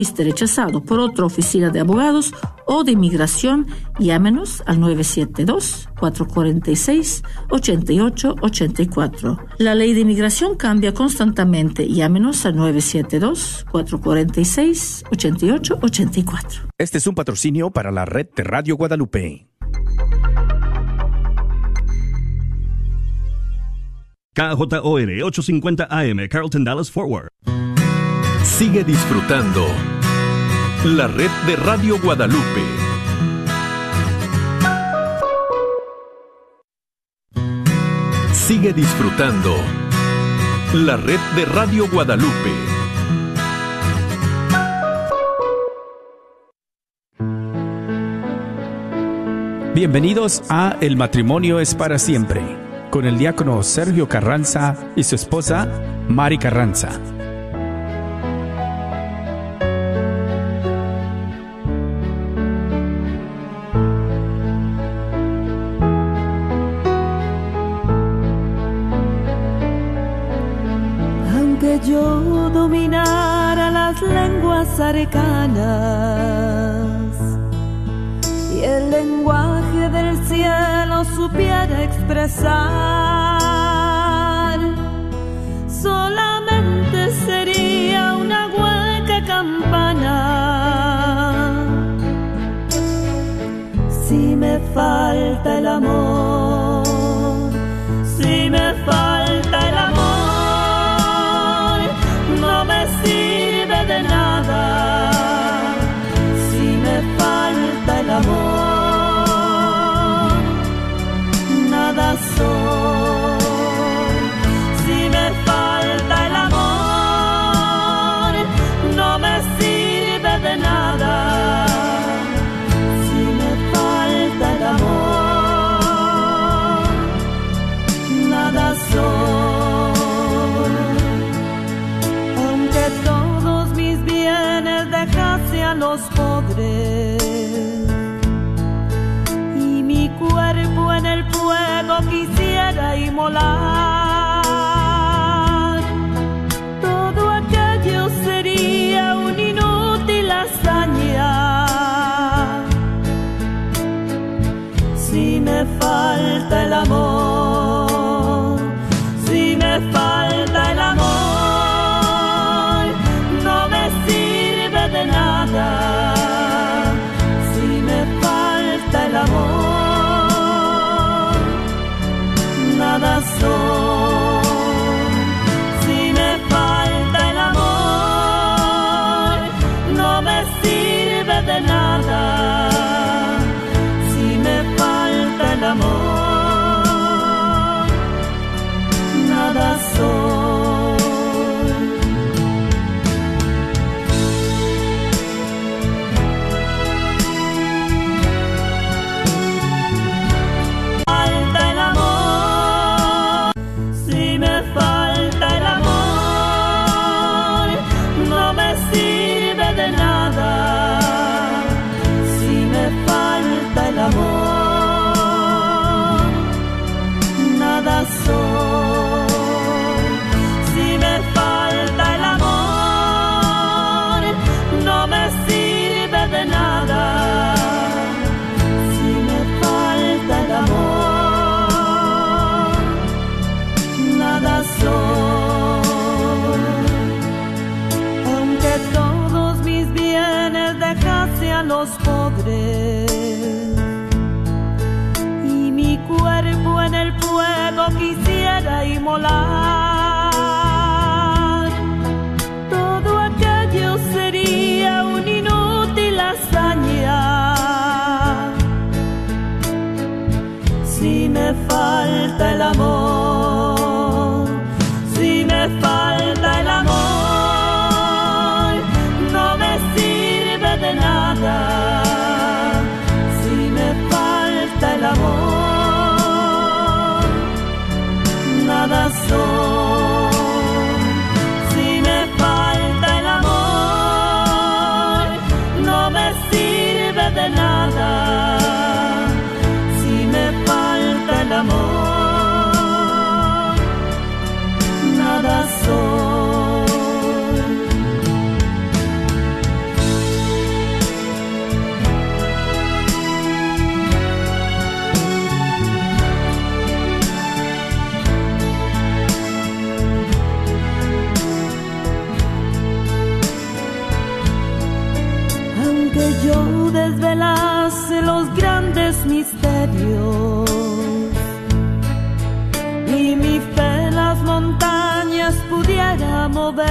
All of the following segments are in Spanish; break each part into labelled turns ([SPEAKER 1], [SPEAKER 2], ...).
[SPEAKER 1] Esté rechazado por otra oficina de abogados o de inmigración, llámenos al 972-446-8884. La ley de inmigración cambia constantemente. Llámenos al 972-446-8884.
[SPEAKER 2] Este es un patrocinio para la red de Radio Guadalupe.
[SPEAKER 3] KJOR 850 AM, Carlton Dallas Forward.
[SPEAKER 4] Sigue disfrutando la red de Radio Guadalupe. Sigue disfrutando la red de Radio Guadalupe.
[SPEAKER 2] Bienvenidos a El matrimonio es para siempre, con el diácono Sergio Carranza y su esposa Mari Carranza.
[SPEAKER 5] Aunque yo dominara las lenguas arcanas y el lenguaje del cielo supiera expresar, solamente sería una hueca campana. Si me falta el amor, si me falta el amor, no me sirve de nada. Si me falta el amor, nada soy. Si me falta el amor, no me sirve de nada. Si me falta el amor, nada soy. Aunque todos mis bienes dejase a los pobres y mi cuerpo en el fuego quisiera inmolar, todo aquello sería una inútil hazaña. Si me falta el amor, si me falta el amor, no me sirve de nada. Si me falta el amor, nada soy. Si me falta el amor, no me sirve de nada. Si me falta el amor, nada soy. Falta el amor, si me falta el amor, no me sirve de nada. Si me falta el amor, nada soy. Si me falta el amor, no me sirve de nada. Si me falta el amor, nada soy. Aunque todos mis bienes dejase a los pobres y mi cuerpo en el fuego quisiera inmolar, todo aquello sería una inútil hazaña. Si me falta el amor, si me falta el amor, no me sirve de nada. Si me falta el amor, nada soy. Si me falta el amor, no me sirve de nada. Si me falta el amor, que yo desvelase los grandes misterios y mi fe las montañas pudiera mover,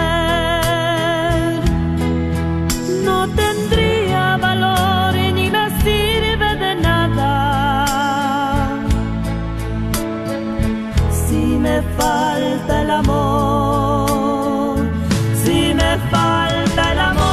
[SPEAKER 5] no tendría valor y ni me sirve de nada si me falta el amor, si me falta el amor.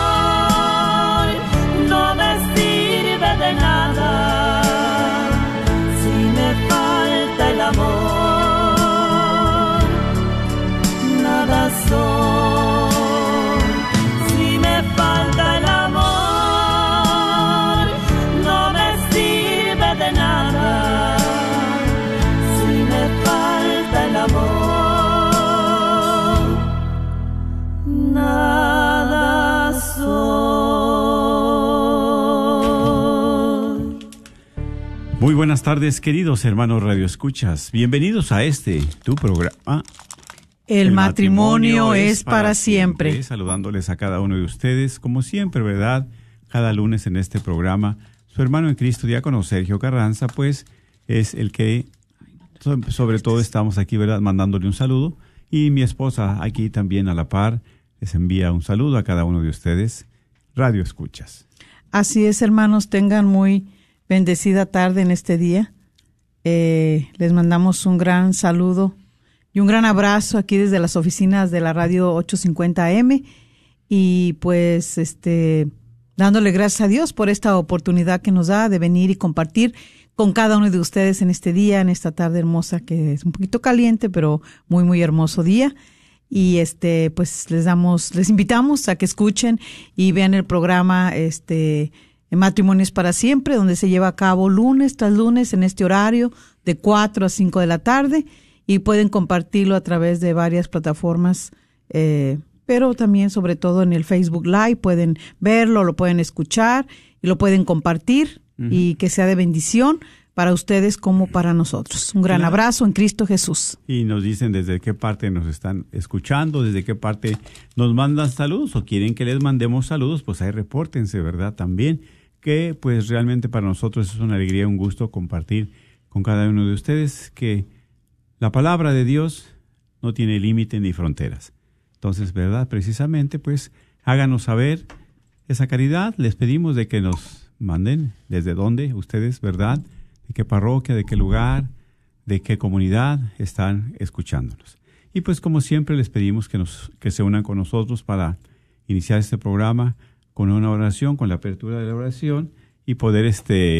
[SPEAKER 5] De nada, si me falta el amor, nada soy. Si me falta el amor, no me sirve de nada. Si me falta el amor, nada soy.
[SPEAKER 6] Muy buenas tardes, queridos hermanos radioescuchas. Bienvenidos a tu programa.
[SPEAKER 7] El matrimonio es para siempre.
[SPEAKER 6] Saludándoles a cada uno de ustedes, como siempre, ¿verdad? Cada lunes en este programa. Su hermano en Cristo, diácono Sergio Carranza, pues, es el que, sobre todo, estamos aquí, ¿verdad? Mandándole un saludo. Y mi esposa, aquí también a la par, les envía un saludo a cada uno de ustedes, radioescuchas.
[SPEAKER 7] Así es, hermanos, tengan muy bendecida tarde en este día. Les mandamos un gran saludo y un gran abrazo aquí desde las oficinas de la radio 850 AM y pues dándole gracias a Dios por esta oportunidad que nos da de venir y compartir con cada uno de ustedes en este día, en esta tarde hermosa que es un poquito caliente, pero muy, muy hermoso día. Y pues les invitamos a que escuchen y vean el programa Matrimonios para Siempre, donde se lleva a cabo lunes tras lunes en este horario de 4 a 5 de la tarde y pueden compartirlo a través de varias plataformas, pero también sobre todo en el Facebook Live pueden verlo, lo pueden escuchar y lo pueden compartir y que sea de bendición para ustedes como para nosotros. Un gran abrazo en Cristo Jesús.
[SPEAKER 6] Y nos dicen desde qué parte nos están escuchando, desde qué parte nos mandan saludos o quieren que les mandemos saludos, pues ahí repórtense, ¿verdad? También que pues realmente para nosotros es una alegría, un gusto compartir con cada uno de ustedes que la palabra de Dios no tiene límite ni fronteras. Entonces, ¿verdad? Precisamente, pues háganos saber esa caridad. Les pedimos de que nos manden desde dónde ustedes, ¿verdad? De qué parroquia, de qué lugar, de qué comunidad están escuchándonos. Y pues como siempre les pedimos que se unan con nosotros para iniciar este programa con una oración, con la apertura de la oración y poder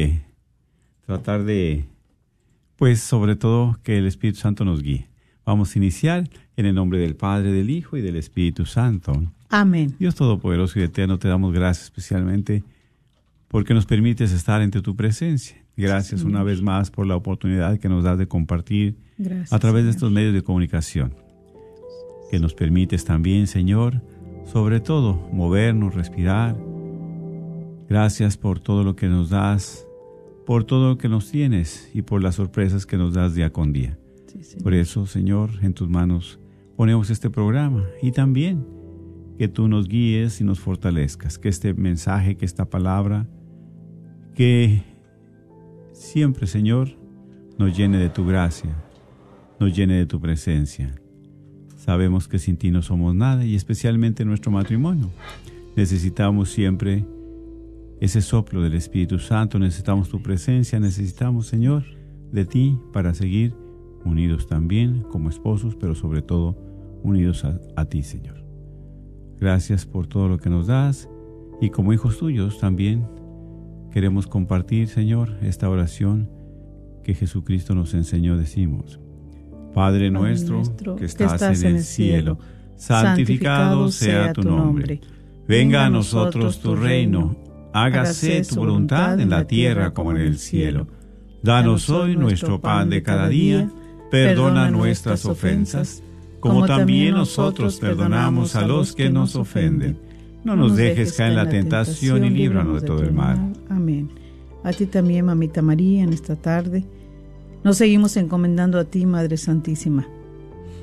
[SPEAKER 6] tratar de, pues sobre todo que el Espíritu Santo nos guíe. Vamos a iniciar en el nombre del Padre, del Hijo y del Espíritu Santo.
[SPEAKER 7] Amén.
[SPEAKER 6] Dios Todopoderoso y Eterno, te damos gracias especialmente porque nos permites estar entre tu presencia. Gracias una vez más por la oportunidad que nos das de compartir a través de estos medios de comunicación. Que nos permites también, Señor, sobre todo, movernos, respirar. Gracias por todo lo que nos das, por todo lo que nos tienes y por las sorpresas que nos das día con día. Sí, por eso, Señor, en tus manos ponemos este programa y también que tú nos guíes y nos fortalezcas, que este mensaje, que esta palabra, que siempre, Señor, nos llene de tu gracia, nos llene de tu presencia. Sabemos que sin ti no somos nada y especialmente en nuestro matrimonio. Necesitamos siempre ese soplo del Espíritu Santo, necesitamos tu presencia, necesitamos, Señor, de ti para seguir unidos también como esposos, pero sobre todo unidos a ti, Señor. Gracias por todo lo que nos das y como hijos tuyos también queremos compartir, Señor, esta oración que Jesucristo nos enseñó. Decimos: Padre nuestro que estás en el cielo, santificado sea tu nombre. Venga a nosotros tu reino, hágase tu voluntad en la tierra como en el cielo. Danos hoy nuestro pan de cada día, perdona nuestras ofensas, como también nosotros perdonamos a los que nos ofenden. No nos dejes caer en la tentación y líbranos de todo el mal.
[SPEAKER 7] Amén. A ti también, Mamita María, en esta tarde nos seguimos encomendando a ti, Madre Santísima.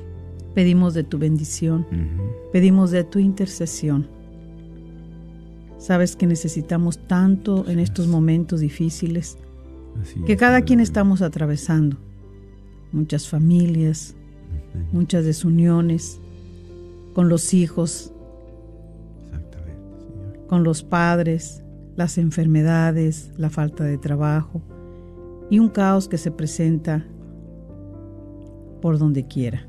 [SPEAKER 7] Pedimos de tu bendición, pedimos de tu intercesión. Sabes que necesitamos tanto en estos momentos difíciles que cada quien estamos atravesando. Muchas familias, muchas desuniones con los hijos, con los padres, las enfermedades, la falta de trabajo y un caos que se presenta por donde quiera.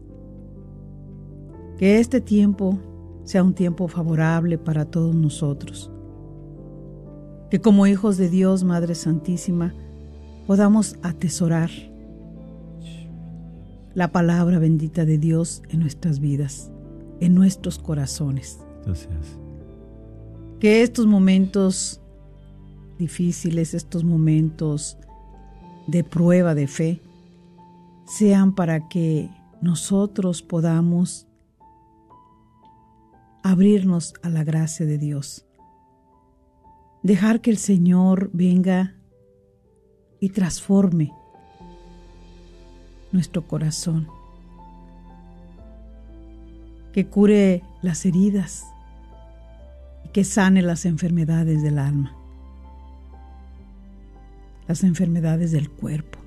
[SPEAKER 7] Que este tiempo sea un tiempo favorable para todos nosotros. Que como hijos de Dios, Madre Santísima, podamos atesorar la palabra bendita de Dios en nuestras vidas, en nuestros corazones. Que estos momentos difíciles, estos momentos de prueba de fe, sean para que nosotros podamos abrirnos a la gracia de Dios. Dejar que el Señor venga y transforme nuestro corazón. Que cure las heridas y que sane las enfermedades del alma, las enfermedades del cuerpo.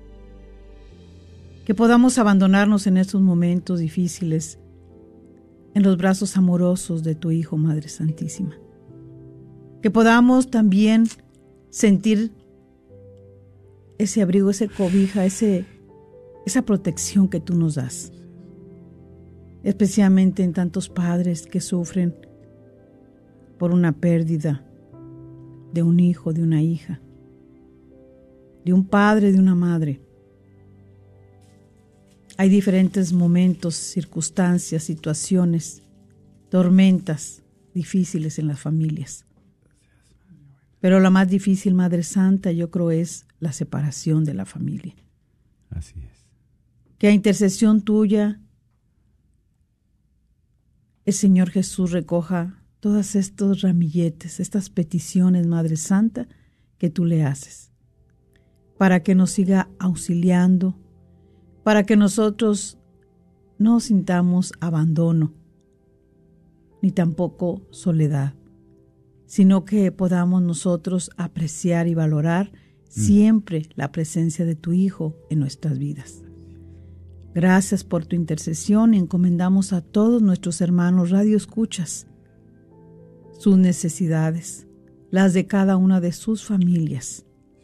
[SPEAKER 7] Que podamos abandonarnos en estos momentos difíciles en los brazos amorosos de tu Hijo, Madre Santísima. Que podamos también sentir ese abrigo, esa cobija, esa protección que tú nos das. Especialmente en tantos padres que sufren por una pérdida de un hijo, de una hija, de un padre, de una madre. Hay diferentes momentos, circunstancias, situaciones, tormentas difíciles en las familias. Pero la más difícil, Madre Santa, yo creo es la separación de la familia.
[SPEAKER 6] Así es.
[SPEAKER 7] Que a intercesión tuya, el Señor Jesús recoja todas estos ramilletes, estas peticiones, Madre Santa, que tú le haces, para que nos siga auxiliando, para que nosotros no sintamos abandono, ni tampoco soledad, sino que podamos nosotros apreciar y valorar siempre la presencia de tu Hijo en nuestras vidas. Gracias por tu intercesión y encomendamos a todos nuestros hermanos radioescuchas sus necesidades, las de cada una de sus familias,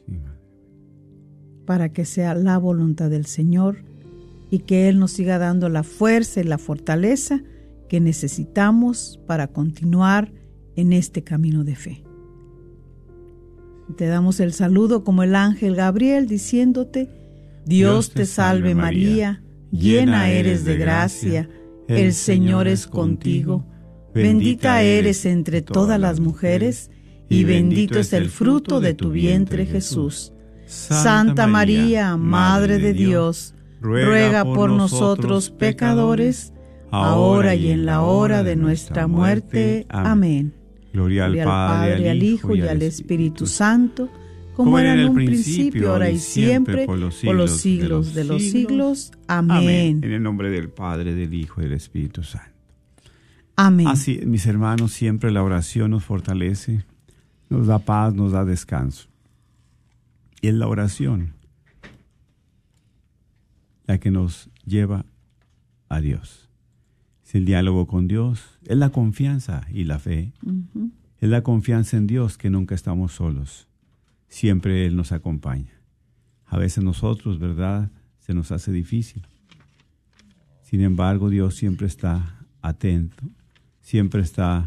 [SPEAKER 7] para que sea la voluntad del Señor y que Él nos siga dando la fuerza y la fortaleza que necesitamos para continuar en este camino de fe. Te damos el saludo como el ángel Gabriel diciéndote: Dios te salve María, llena eres de gracia, el Señor es contigo, bendita eres entre todas las mujeres y bendito es el fruto de tu vientre Jesús. Santa María, Madre de Dios, ruega por nosotros pecadores, ahora y en la hora de nuestra muerte. Amén.
[SPEAKER 6] Gloria al Padre,
[SPEAKER 7] al Hijo y al Espíritu Santo, como era en un principio, ahora y siempre, por los siglos de los siglos. Amén.
[SPEAKER 6] En el nombre del Padre, del Hijo y del Espíritu Santo.
[SPEAKER 7] Amén.
[SPEAKER 6] Así, mis hermanos, siempre la oración nos fortalece, nos da paz, nos da descanso. Y es la oración la que nos lleva a Dios. Es el diálogo con Dios, es la confianza y la fe. Es la confianza en Dios, que nunca estamos solos. Siempre Él nos acompaña. A veces nosotros, ¿verdad?, se nos hace difícil. Sin embargo, Dios siempre está atento, siempre está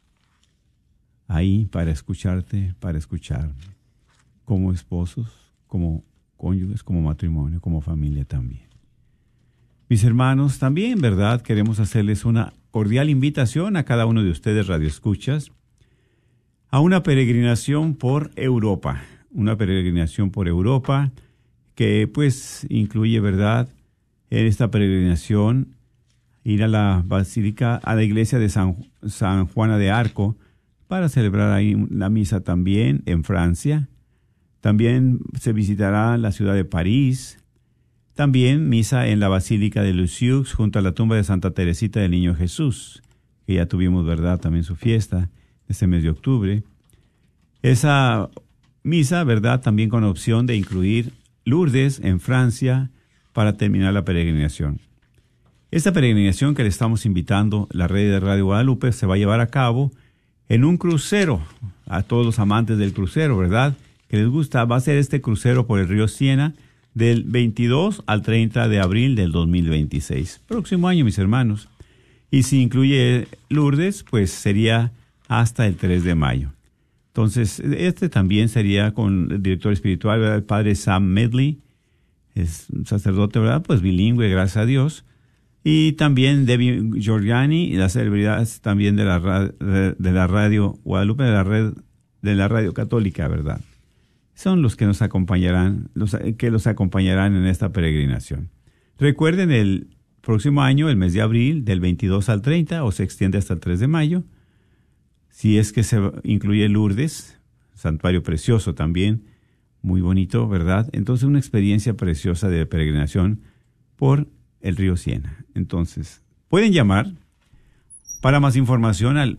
[SPEAKER 6] ahí para escucharte, para escucharme. Como esposos, como cónyuges, como matrimonio, como familia también. Mis hermanos, también, ¿verdad?, queremos hacerles una cordial invitación a cada uno de ustedes, radioescuchas, a una peregrinación por Europa. Una peregrinación por Europa que pues incluye, ¿verdad?, en esta peregrinación ir a la basílica, a la iglesia de San Juana de Arco para celebrar ahí la misa también en Francia. También se visitará la ciudad de París. También misa en la basílica de Lisieux junto a la tumba de Santa Teresita del Niño Jesús, que ya tuvimos, ¿verdad?, también su fiesta. este mes de octubre. Esa misa, ¿verdad? También con opción de incluir Lourdes en Francia para terminar la peregrinación. Esta peregrinación que le estamos invitando, la red de Radio Guadalupe, se va a llevar a cabo en un crucero. A todos los amantes del crucero, ¿verdad?, que les gusta, va a ser este crucero por el río Siena del 22 al 30 de abril del 2026. Próximo año, mis hermanos. Y si incluye Lourdes, pues sería hasta el 3 de mayo. Entonces, este también sería con el director espiritual, ¿verdad?, el padre Sam Medley. Es un sacerdote, ¿verdad?, pues bilingüe, gracias a Dios. Y también Debbie Giorgiani y las celebridades también de la Radio Guadalupe, de la red de la Radio Católica, ¿verdad? Son los que nos acompañarán, los acompañarán en esta peregrinación. Recuerden, el próximo año, el mes de abril, del 22 al 30, o se extiende hasta el 3 de mayo, si es que se incluye Lourdes, santuario precioso también, muy bonito, ¿verdad? Entonces, una experiencia preciosa de peregrinación por el río Siena. Entonces, pueden llamar para más información al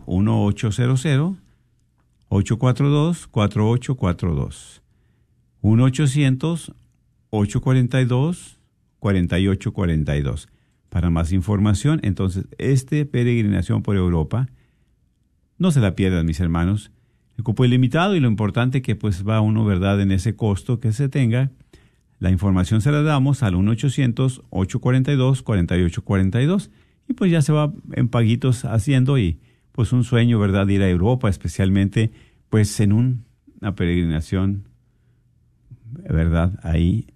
[SPEAKER 6] 1-800-842-4842. 1-800-842-4842. Para más información, entonces, peregrinación por Europa, no se la pierdan, mis hermanos. El cupo es limitado y lo importante que pues va uno, ¿verdad?, en ese costo que se tenga. La información se la damos al 1-800-842-4842 y pues ya se va en paguitos haciendo y pues un sueño, ¿verdad?, de ir a Europa, especialmente pues en una peregrinación, ¿verdad?, ahí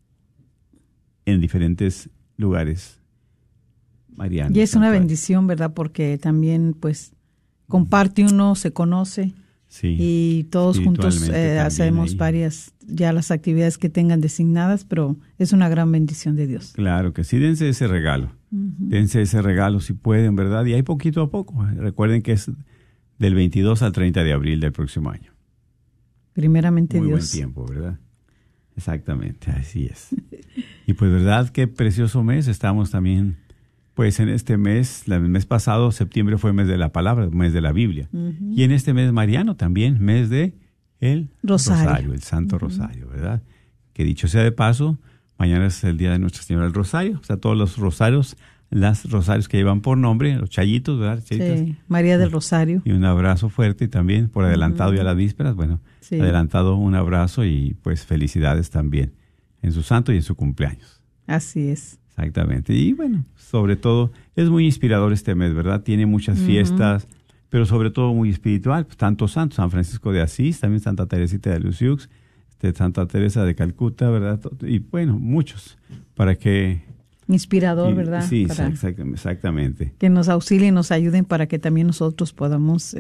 [SPEAKER 6] en diferentes lugares marianos.
[SPEAKER 7] Y es una bendición, ¿verdad?, porque también pues comparte uno, se conoce.
[SPEAKER 6] Sí,
[SPEAKER 7] y todos juntos hacemos ahí varias, ya las actividades que tengan designadas, pero es una gran bendición de Dios.
[SPEAKER 6] Claro que sí, dense ese regalo. Dense ese regalo si pueden, ¿verdad? Y hay poquito a poco. Recuerden que es del 22 al 30 de abril del próximo año.
[SPEAKER 7] Primeramente
[SPEAKER 6] muy
[SPEAKER 7] Dios.
[SPEAKER 6] Muy buen tiempo, ¿verdad? Exactamente, así es. Y pues, ¿verdad? Qué precioso mes. Estamos también, pues en este mes, el mes pasado, septiembre, fue mes de la palabra, mes de la Biblia. Y en este mes mariano también, mes de el Rosario, el Santo Rosario, ¿verdad? Que dicho sea de paso, mañana es el día de Nuestra Señora del Rosario. O sea, todos los rosarios, las rosarios que llevan por nombre, los chayitos, ¿verdad? Chayitos.
[SPEAKER 7] Sí, María del Rosario.
[SPEAKER 6] Y un abrazo fuerte también, por adelantado ya las vísperas. Bueno, sí, adelantado un abrazo y pues felicidades también en su santo y en su cumpleaños.
[SPEAKER 7] Así es.
[SPEAKER 6] Exactamente. Y bueno, sobre todo, es muy inspirador este mes, ¿verdad? Tiene muchas fiestas, pero sobre todo muy espiritual. Pues, tantos santos, San Francisco de Asís, también Santa Teresita de Lisieux, Santa Teresa de Calcuta, ¿verdad? Y bueno, muchos, para que...
[SPEAKER 7] Inspirador, ¿verdad?
[SPEAKER 6] Sí, exactamente.
[SPEAKER 7] Que nos auxilien, nos ayuden para que también nosotros podamos,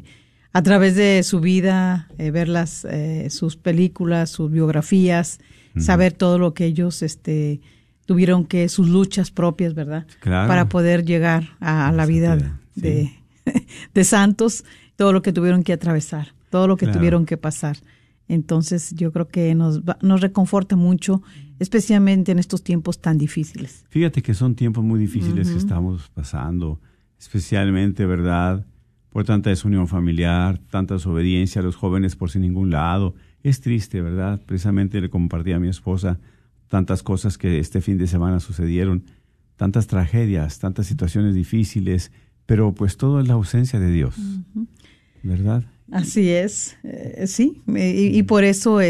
[SPEAKER 7] a través de su vida, ver sus películas, sus biografías, saber todo lo que ellos, tuvieron que, sus luchas propias, ¿verdad? Claro. Para poder llegar a la vida de santos, todo lo que tuvieron que atravesar, todo lo que tuvieron que pasar. Entonces, yo creo que nos reconforta mucho, especialmente en estos tiempos tan difíciles.
[SPEAKER 6] Fíjate que son tiempos muy difíciles que estamos pasando, especialmente, ¿verdad?, por tanta desunión familiar, tanta desobediencia a los jóvenes por sin ningún lado. Es triste, ¿verdad? Precisamente le compartí a mi esposa tantas cosas que este fin de semana sucedieron, tantas tragedias, tantas situaciones difíciles, pero pues todo es la ausencia de Dios, ¿verdad?
[SPEAKER 7] Así es, sí, y por eso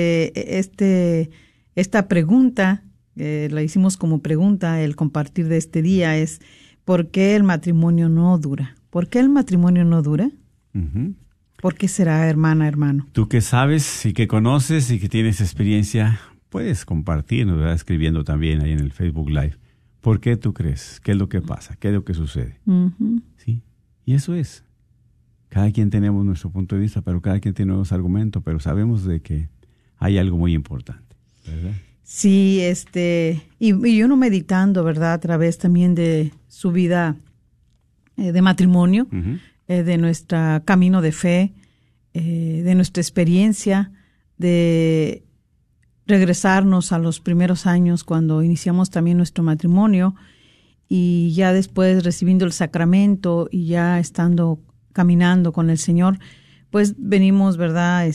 [SPEAKER 7] esta pregunta, la hicimos como pregunta, el compartir de este día es, ¿por qué el matrimonio no dura? ¿Por qué el matrimonio no dura? ¿Por qué será, hermano?
[SPEAKER 6] Tú que sabes y que conoces y que tienes experiencia, puedes compartirnos, ¿verdad?, escribiendo también ahí en el Facebook Live. ¿Por qué tú crees? ¿Qué es lo que pasa? ¿Qué es lo que sucede? ¿Sí? Y eso es. Cada quien tenemos nuestro punto de vista, pero cada quien tiene nuevos argumentos, pero sabemos de que hay algo muy importante, ¿verdad?
[SPEAKER 7] Sí, y uno meditando, ¿verdad?, a través también de su vida de matrimonio, de nuestro camino de fe, de nuestra experiencia, de regresarnos a los primeros años cuando iniciamos también nuestro matrimonio y ya después recibiendo el sacramento y ya estando caminando con el Señor, pues venimos, ¿verdad?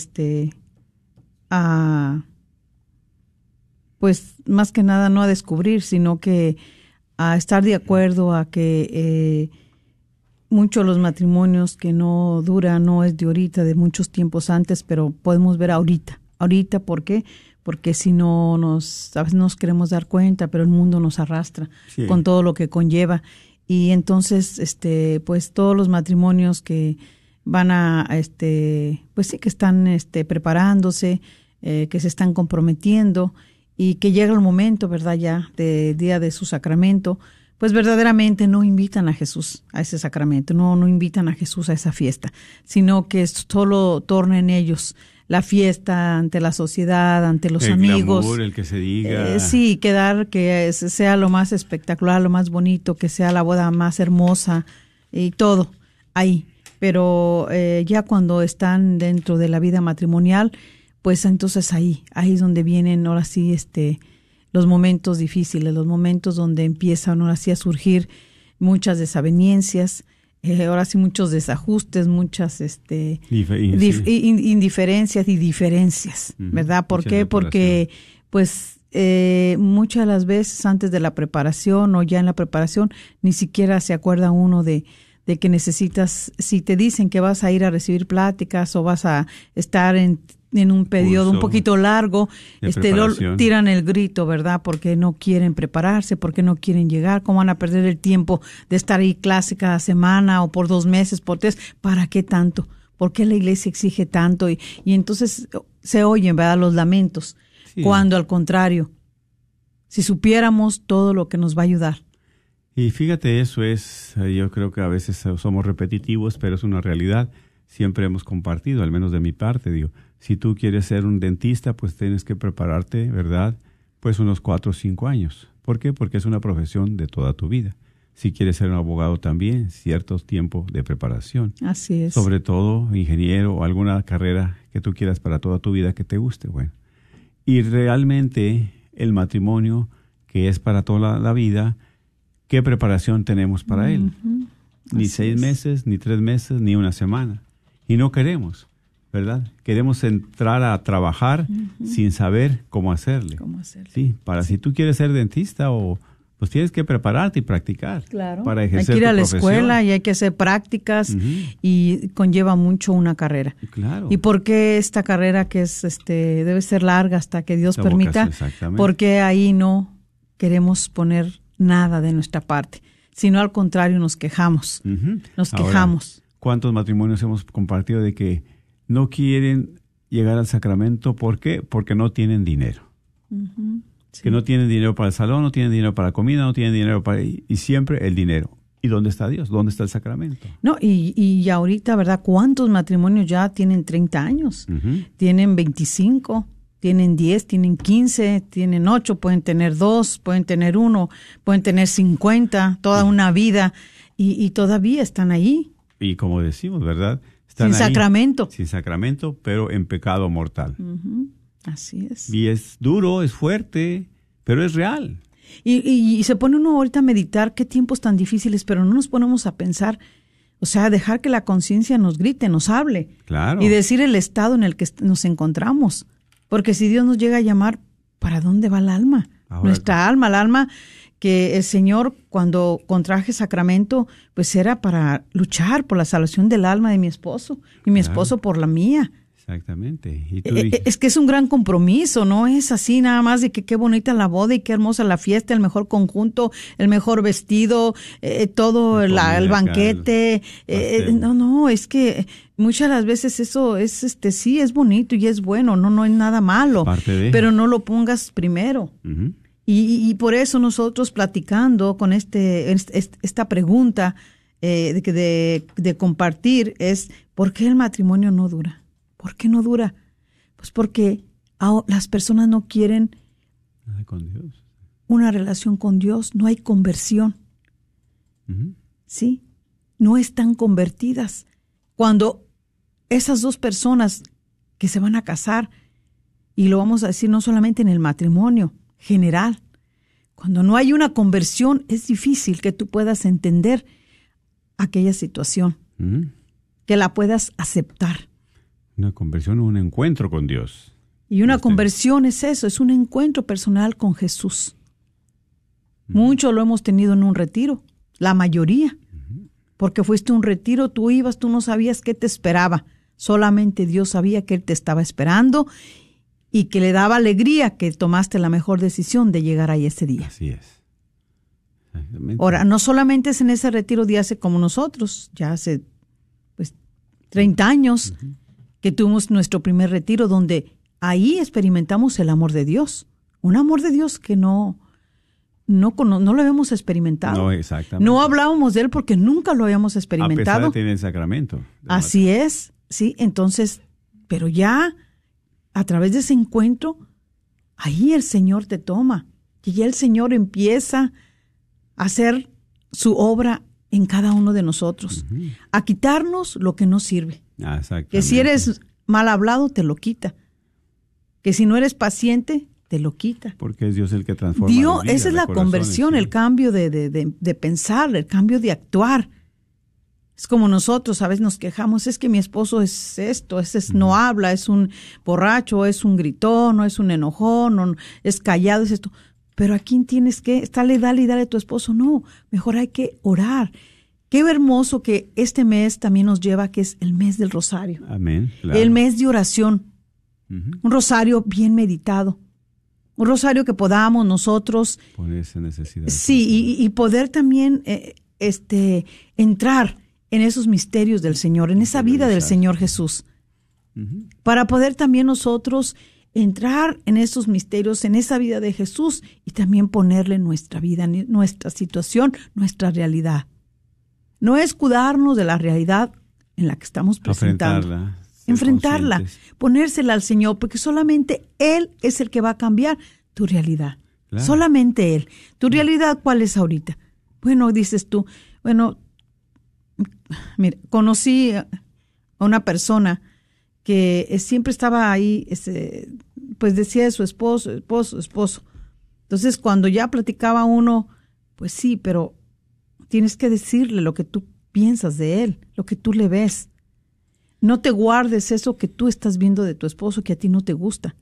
[SPEAKER 7] Pues más que nada no a descubrir, sino que a estar de acuerdo a que muchos de los matrimonios que no duran, no es de ahorita, de muchos tiempos antes, pero podemos ver ahorita. Ahorita, ¿por qué? Porque si no a veces nos queremos dar cuenta, pero el mundo nos arrastra con todo lo que conlleva. Y entonces, pues todos los matrimonios que van a, pues sí, que están preparándose, que se están comprometiendo y que llega el momento, ¿verdad? Ya de día de su sacramento, pues verdaderamente no invitan a Jesús a ese sacramento, no invitan a Jesús a esa fiesta, sino que solo torna en ellos la fiesta ante la sociedad, ante los amigos.
[SPEAKER 6] Glamour, el que se diga.
[SPEAKER 7] Sí, que sea lo más espectacular, lo más bonito, que sea la boda más hermosa y todo ahí. Pero ya cuando están dentro de la vida matrimonial, pues entonces ahí es donde vienen ahora sí los momentos difíciles, los momentos donde empiezan ahora sí a surgir muchas desavenencias, ahora sí muchos desajustes, muchas indiferencias y diferencias, ¿verdad? ¿Por qué? Porque pues muchas de las veces antes de la preparación o ya en la preparación ni siquiera se acuerda uno de que necesitas, si te dicen que vas a ir a recibir pláticas o vas a estar en un periodo un poquito largo, tiran el grito, ¿verdad? Porque no quieren prepararse, porque no quieren llegar, cómo van a perder el tiempo de estar ahí clase cada semana o por 2 meses, por 3, ¿para qué tanto? ¿Por qué la iglesia exige tanto? Y entonces se oyen, ¿verdad? Los lamentos, cuando al contrario, si supiéramos todo lo que nos va a ayudar.
[SPEAKER 6] Y fíjate, eso es, yo creo que a veces somos repetitivos, pero es una realidad. Siempre hemos compartido, al menos de mi parte, digo, si tú quieres ser un dentista, pues tienes que prepararte, ¿verdad? Pues unos 4 o 5 años. ¿Por qué? Porque es una profesión de toda tu vida. Si quieres ser un abogado también, ciertos tiempos de preparación.
[SPEAKER 7] Así es.
[SPEAKER 6] Sobre todo ingeniero o alguna carrera que tú quieras para toda tu vida que te guste, bueno. Y realmente el matrimonio, que es para toda la vida, ¿qué preparación tenemos para él? Ni 6 meses, ni 3 meses, ni 1 semana. Y no queremos, ¿verdad? Queremos entrar a trabajar sin saber cómo hacerle. Sí, si tú quieres ser dentista pues tienes que prepararte y practicar.
[SPEAKER 7] Claro.
[SPEAKER 6] Para ejercer tu
[SPEAKER 7] hay que ir a la
[SPEAKER 6] profesión.
[SPEAKER 7] escuela y hay que hacer prácticas y conlleva mucho una carrera.
[SPEAKER 6] Claro.
[SPEAKER 7] ¿Y por qué esta carrera que es debe ser larga hasta que Dios permita?
[SPEAKER 6] Exactamente.
[SPEAKER 7] Porque ahí no queremos poner nada de nuestra parte, sino al contrario nos quejamos. Nos quejamos.
[SPEAKER 6] Ahora, ¿cuántos matrimonios hemos compartido de que no quieren llegar al sacramento? ¿Por qué? Porque no tienen dinero. Sí. Que no tienen dinero para el salón, no tienen dinero para la comida, no tienen dinero para... Y siempre el dinero. ¿Y dónde está Dios? ¿Dónde está el sacramento?
[SPEAKER 7] No, y ahorita, ¿verdad? ¿Cuántos matrimonios ya tienen 30 años? Tienen 25, tienen 10, tienen 15, tienen 8, pueden tener 2, pueden tener 1, pueden tener 50, toda una vida. Y todavía están ahí.
[SPEAKER 6] Y como decimos, ¿verdad? Están
[SPEAKER 7] sin sacramento.
[SPEAKER 6] Sin sacramento, pero en pecado mortal.
[SPEAKER 7] Así es.
[SPEAKER 6] Y es duro, es fuerte, pero es real.
[SPEAKER 7] Y se pone uno ahorita a meditar qué tiempos tan difíciles, pero no nos ponemos a pensar, o sea, dejar que la conciencia nos grite, nos hable.
[SPEAKER 6] Claro.
[SPEAKER 7] Y decir el estado en el que nos encontramos. Porque si Dios nos llega a llamar, ¿para dónde va el alma? Ahora, nuestra alma, el alma que el Señor cuando contraje sacramento, pues era para luchar por la salvación del alma de mi esposo y mi esposo por la mía.
[SPEAKER 6] Exactamente. ¿Y
[SPEAKER 7] es que es un gran compromiso, no es así nada más de que qué bonita la boda y qué hermosa la fiesta, el mejor conjunto, el mejor vestido, todo el banquete. No, es que muchas de las veces eso es sí es bonito y es bueno, no es nada malo, pero no lo pongas primero. Y por eso nosotros platicando con esta pregunta de compartir es ¿por qué el matrimonio no dura? ¿Por qué no dura? Pues porque las personas no quieren
[SPEAKER 6] con Dios.
[SPEAKER 7] Una relación con Dios, no hay conversión. ¿Sí? No están convertidas. Cuando esas 2 personas que se van a casar, y lo vamos a decir no solamente en el matrimonio, general, cuando no hay una conversión, es difícil que tú puedas entender aquella situación. que la puedas aceptar.
[SPEAKER 6] Una conversión o un encuentro con Dios.
[SPEAKER 7] Y una conversión es eso, es un encuentro personal con Jesús. Mucho lo hemos tenido en un retiro, la mayoría. Porque fuiste a un retiro, tú ibas, tú no sabías qué te esperaba. Solamente Dios sabía que Él te estaba esperando y que le daba alegría que tomaste la mejor decisión de llegar ahí ese día.
[SPEAKER 6] Así es. Exactamente.
[SPEAKER 7] Ahora, no solamente es en ese retiro de hace como nosotros, ya hace 30 años que tuvimos nuestro primer retiro donde ahí experimentamos el amor de Dios. Un amor de Dios que no lo habíamos experimentado.
[SPEAKER 6] No, exactamente.
[SPEAKER 7] No hablábamos de Él porque nunca lo habíamos experimentado.
[SPEAKER 6] A pesar de tener el sacramento.
[SPEAKER 7] Así es, sí. Entonces, pero ya a través de ese encuentro, ahí el Señor te toma. Y ya el Señor empieza a hacer su obra en cada uno de nosotros. A quitarnos lo que no sirve.
[SPEAKER 6] Exactamente.
[SPEAKER 7] Que si eres mal hablado, te lo quita. Que si no eres paciente, te lo quita.
[SPEAKER 6] Porque es Dios el que transforma.
[SPEAKER 7] Dios, esa es la conversión, el cambio de pensar, el cambio de actuar. Es como nosotros a veces nos quejamos, es que mi esposo es esto, no habla, es un borracho, es un gritón, no es un enojón, no, es callado, es esto. Pero aquí tienes que, dale a tu esposo. No, mejor hay que orar. Qué hermoso que este mes también nos lleva, que es el mes del rosario.
[SPEAKER 6] Amén. Claro.
[SPEAKER 7] El mes de oración. Un rosario bien meditado. Un rosario que podamos nosotros
[SPEAKER 6] ponerse en necesidad.
[SPEAKER 7] Sí, y poder también entrar en esos misterios del Señor, en esa vida del Señor Jesús. Para poder también nosotros entrar en esos misterios, en esa vida de Jesús y también ponerle nuestra vida, nuestra situación, nuestra realidad. No escudarnos de la realidad en la que estamos presentando. Enfrentarla, ponérsela al Señor, porque solamente Él es el que va a cambiar tu realidad. Claro. Solamente Él. ¿Tu realidad cuál es ahorita? Bueno, dices tú, mira, conocí a una persona que siempre estaba ahí, pues decía de su esposo. Entonces, cuando ya platicaba uno, pues sí, pero tienes que decirle lo que tú piensas de él, lo que tú le ves. No te guardes eso que tú estás viendo de tu esposo que a ti no te gusta.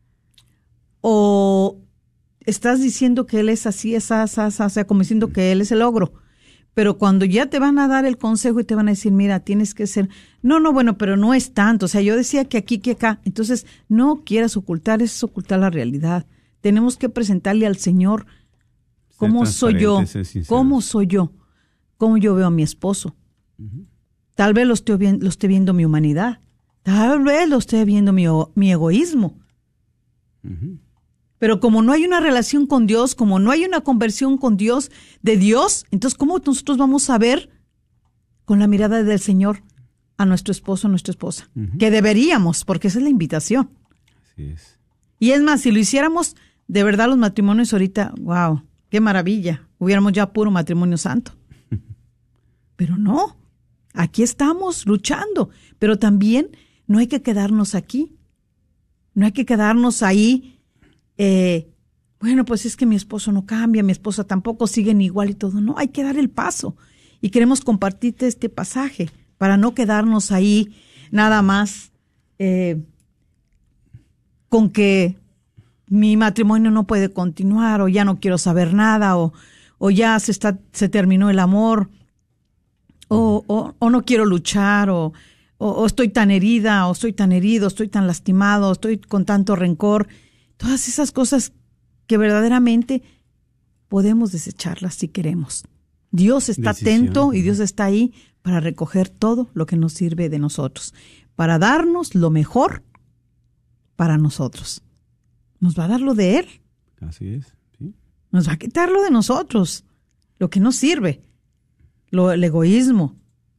[SPEAKER 7] O estás diciendo que él es así, o sea, como diciendo que él es el ogro. Pero cuando ya te van a dar el consejo y te van a decir, mira, tienes que ser, bueno, pero no es tanto. O sea, yo decía que aquí, que acá. Entonces, no quieras ocultar, eso es ocultar la realidad. Tenemos que presentarle al Señor cómo soy yo, cómo yo veo a mi esposo. Tal vez lo esté viendo mi humanidad. Tal vez lo esté viendo mi egoísmo. Pero como no hay una relación con Dios, como no hay una conversión con Dios, de Dios, entonces ¿cómo nosotros vamos a ver con la mirada del Señor a nuestro esposo, a nuestra esposa? Que deberíamos, porque esa es la invitación.
[SPEAKER 6] Así es.
[SPEAKER 7] Y es más, si lo hiciéramos, de verdad los matrimonios ahorita, wow, qué maravilla, hubiéramos ya puro matrimonio santo. Pero no, aquí estamos luchando, pero también no hay que quedarnos aquí, no hay que quedarnos ahí. Pues es que mi esposo no cambia, mi esposa tampoco, siguen igual y todo. No, hay que dar el paso. Y queremos compartirte este pasaje para no quedarnos ahí nada más con que mi matrimonio no puede continuar o ya no quiero saber nada o ya se terminó el amor o no quiero luchar o estoy tan herida o estoy tan herido, estoy tan lastimado, estoy con tanto rencor. Todas esas cosas que verdaderamente podemos desecharlas si queremos. Dios está atento y Dios está ahí para recoger todo lo que nos sirve de nosotros, para darnos lo mejor para nosotros. Nos va a dar lo de Él.
[SPEAKER 6] Así es, sí.
[SPEAKER 7] Nos va a quitar lo de nosotros, lo que nos sirve, el egoísmo,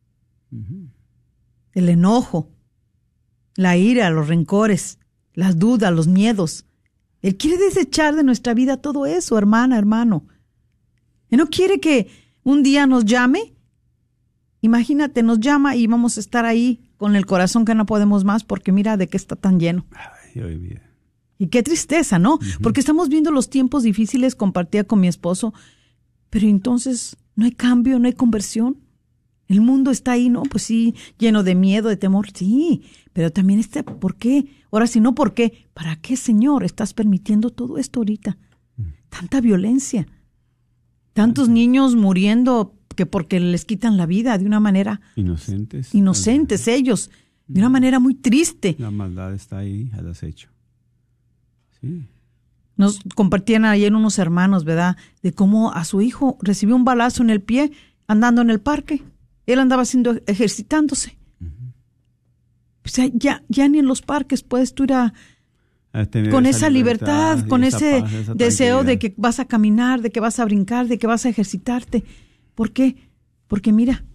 [SPEAKER 7] el enojo, la ira, los rencores, las dudas, los miedos. Él quiere desechar de nuestra vida todo eso, hermana, hermano. Él no quiere que un día nos llame. Imagínate, nos llama y vamos a estar ahí con el corazón que no podemos más porque mira de qué está tan lleno.
[SPEAKER 6] Ay.
[SPEAKER 7] Y qué tristeza, ¿no? Porque estamos viendo los tiempos difíciles, compartía con mi esposo, pero entonces no hay cambio, no hay conversión. El mundo está ahí, ¿no? Pues sí, lleno de miedo, de temor, sí, pero también ¿por qué? Ahora, si no, ¿por qué? ¿Para qué, Señor, estás permitiendo todo esto ahorita? Tanta violencia, tantos niños muriendo que porque les quitan la vida de una manera... Inocentes ellos, de una manera muy triste.
[SPEAKER 6] La maldad está ahí al acecho. Sí.
[SPEAKER 7] Nos compartían ayer unos hermanos, ¿verdad? De cómo a su hijo recibió un balazo en el pie andando en el parque. Él andaba ejercitándose. O sea, ya ni en los parques puedes tú ir a con esa libertad, con ese paz, deseo de que vas a caminar, de que vas a brincar, de que vas a ejercitarte. ¿Por qué? Porque mira,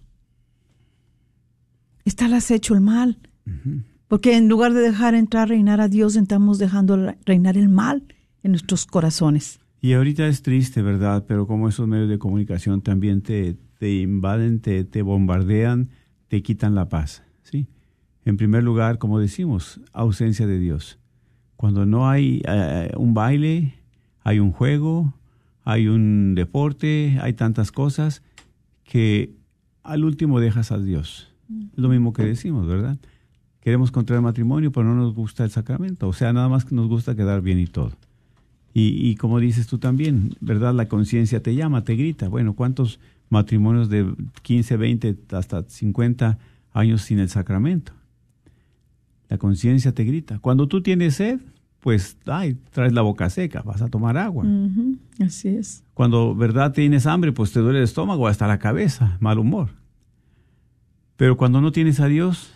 [SPEAKER 7] está al acecho el mal. Porque en lugar de dejar entrar, reinar a Dios, estamos dejando reinar el mal en nuestros corazones.
[SPEAKER 6] Y ahorita es triste, ¿verdad? Pero como esos medios de comunicación también te invaden, te bombardean, te quitan la paz, ¿sí? En primer lugar, como decimos, ausencia de Dios. Cuando no hay un baile, hay un juego, hay un deporte, hay tantas cosas que al último dejas a Dios. Es lo mismo que decimos, ¿verdad? Queremos contraer matrimonio, pero no nos gusta el sacramento. O sea, nada más que nos gusta quedar bien y todo. Y como dices tú también, ¿verdad? La conciencia te llama, te grita. Bueno, ¿cuántos matrimonios de 15, 20, hasta 50 años sin el sacramento? La conciencia te grita. Cuando tú tienes sed, pues traes la boca seca, vas a tomar agua.
[SPEAKER 7] Así es.
[SPEAKER 6] Cuando, ¿verdad?, tienes hambre, pues te duele el estómago hasta la cabeza, mal humor. Pero cuando no tienes a Dios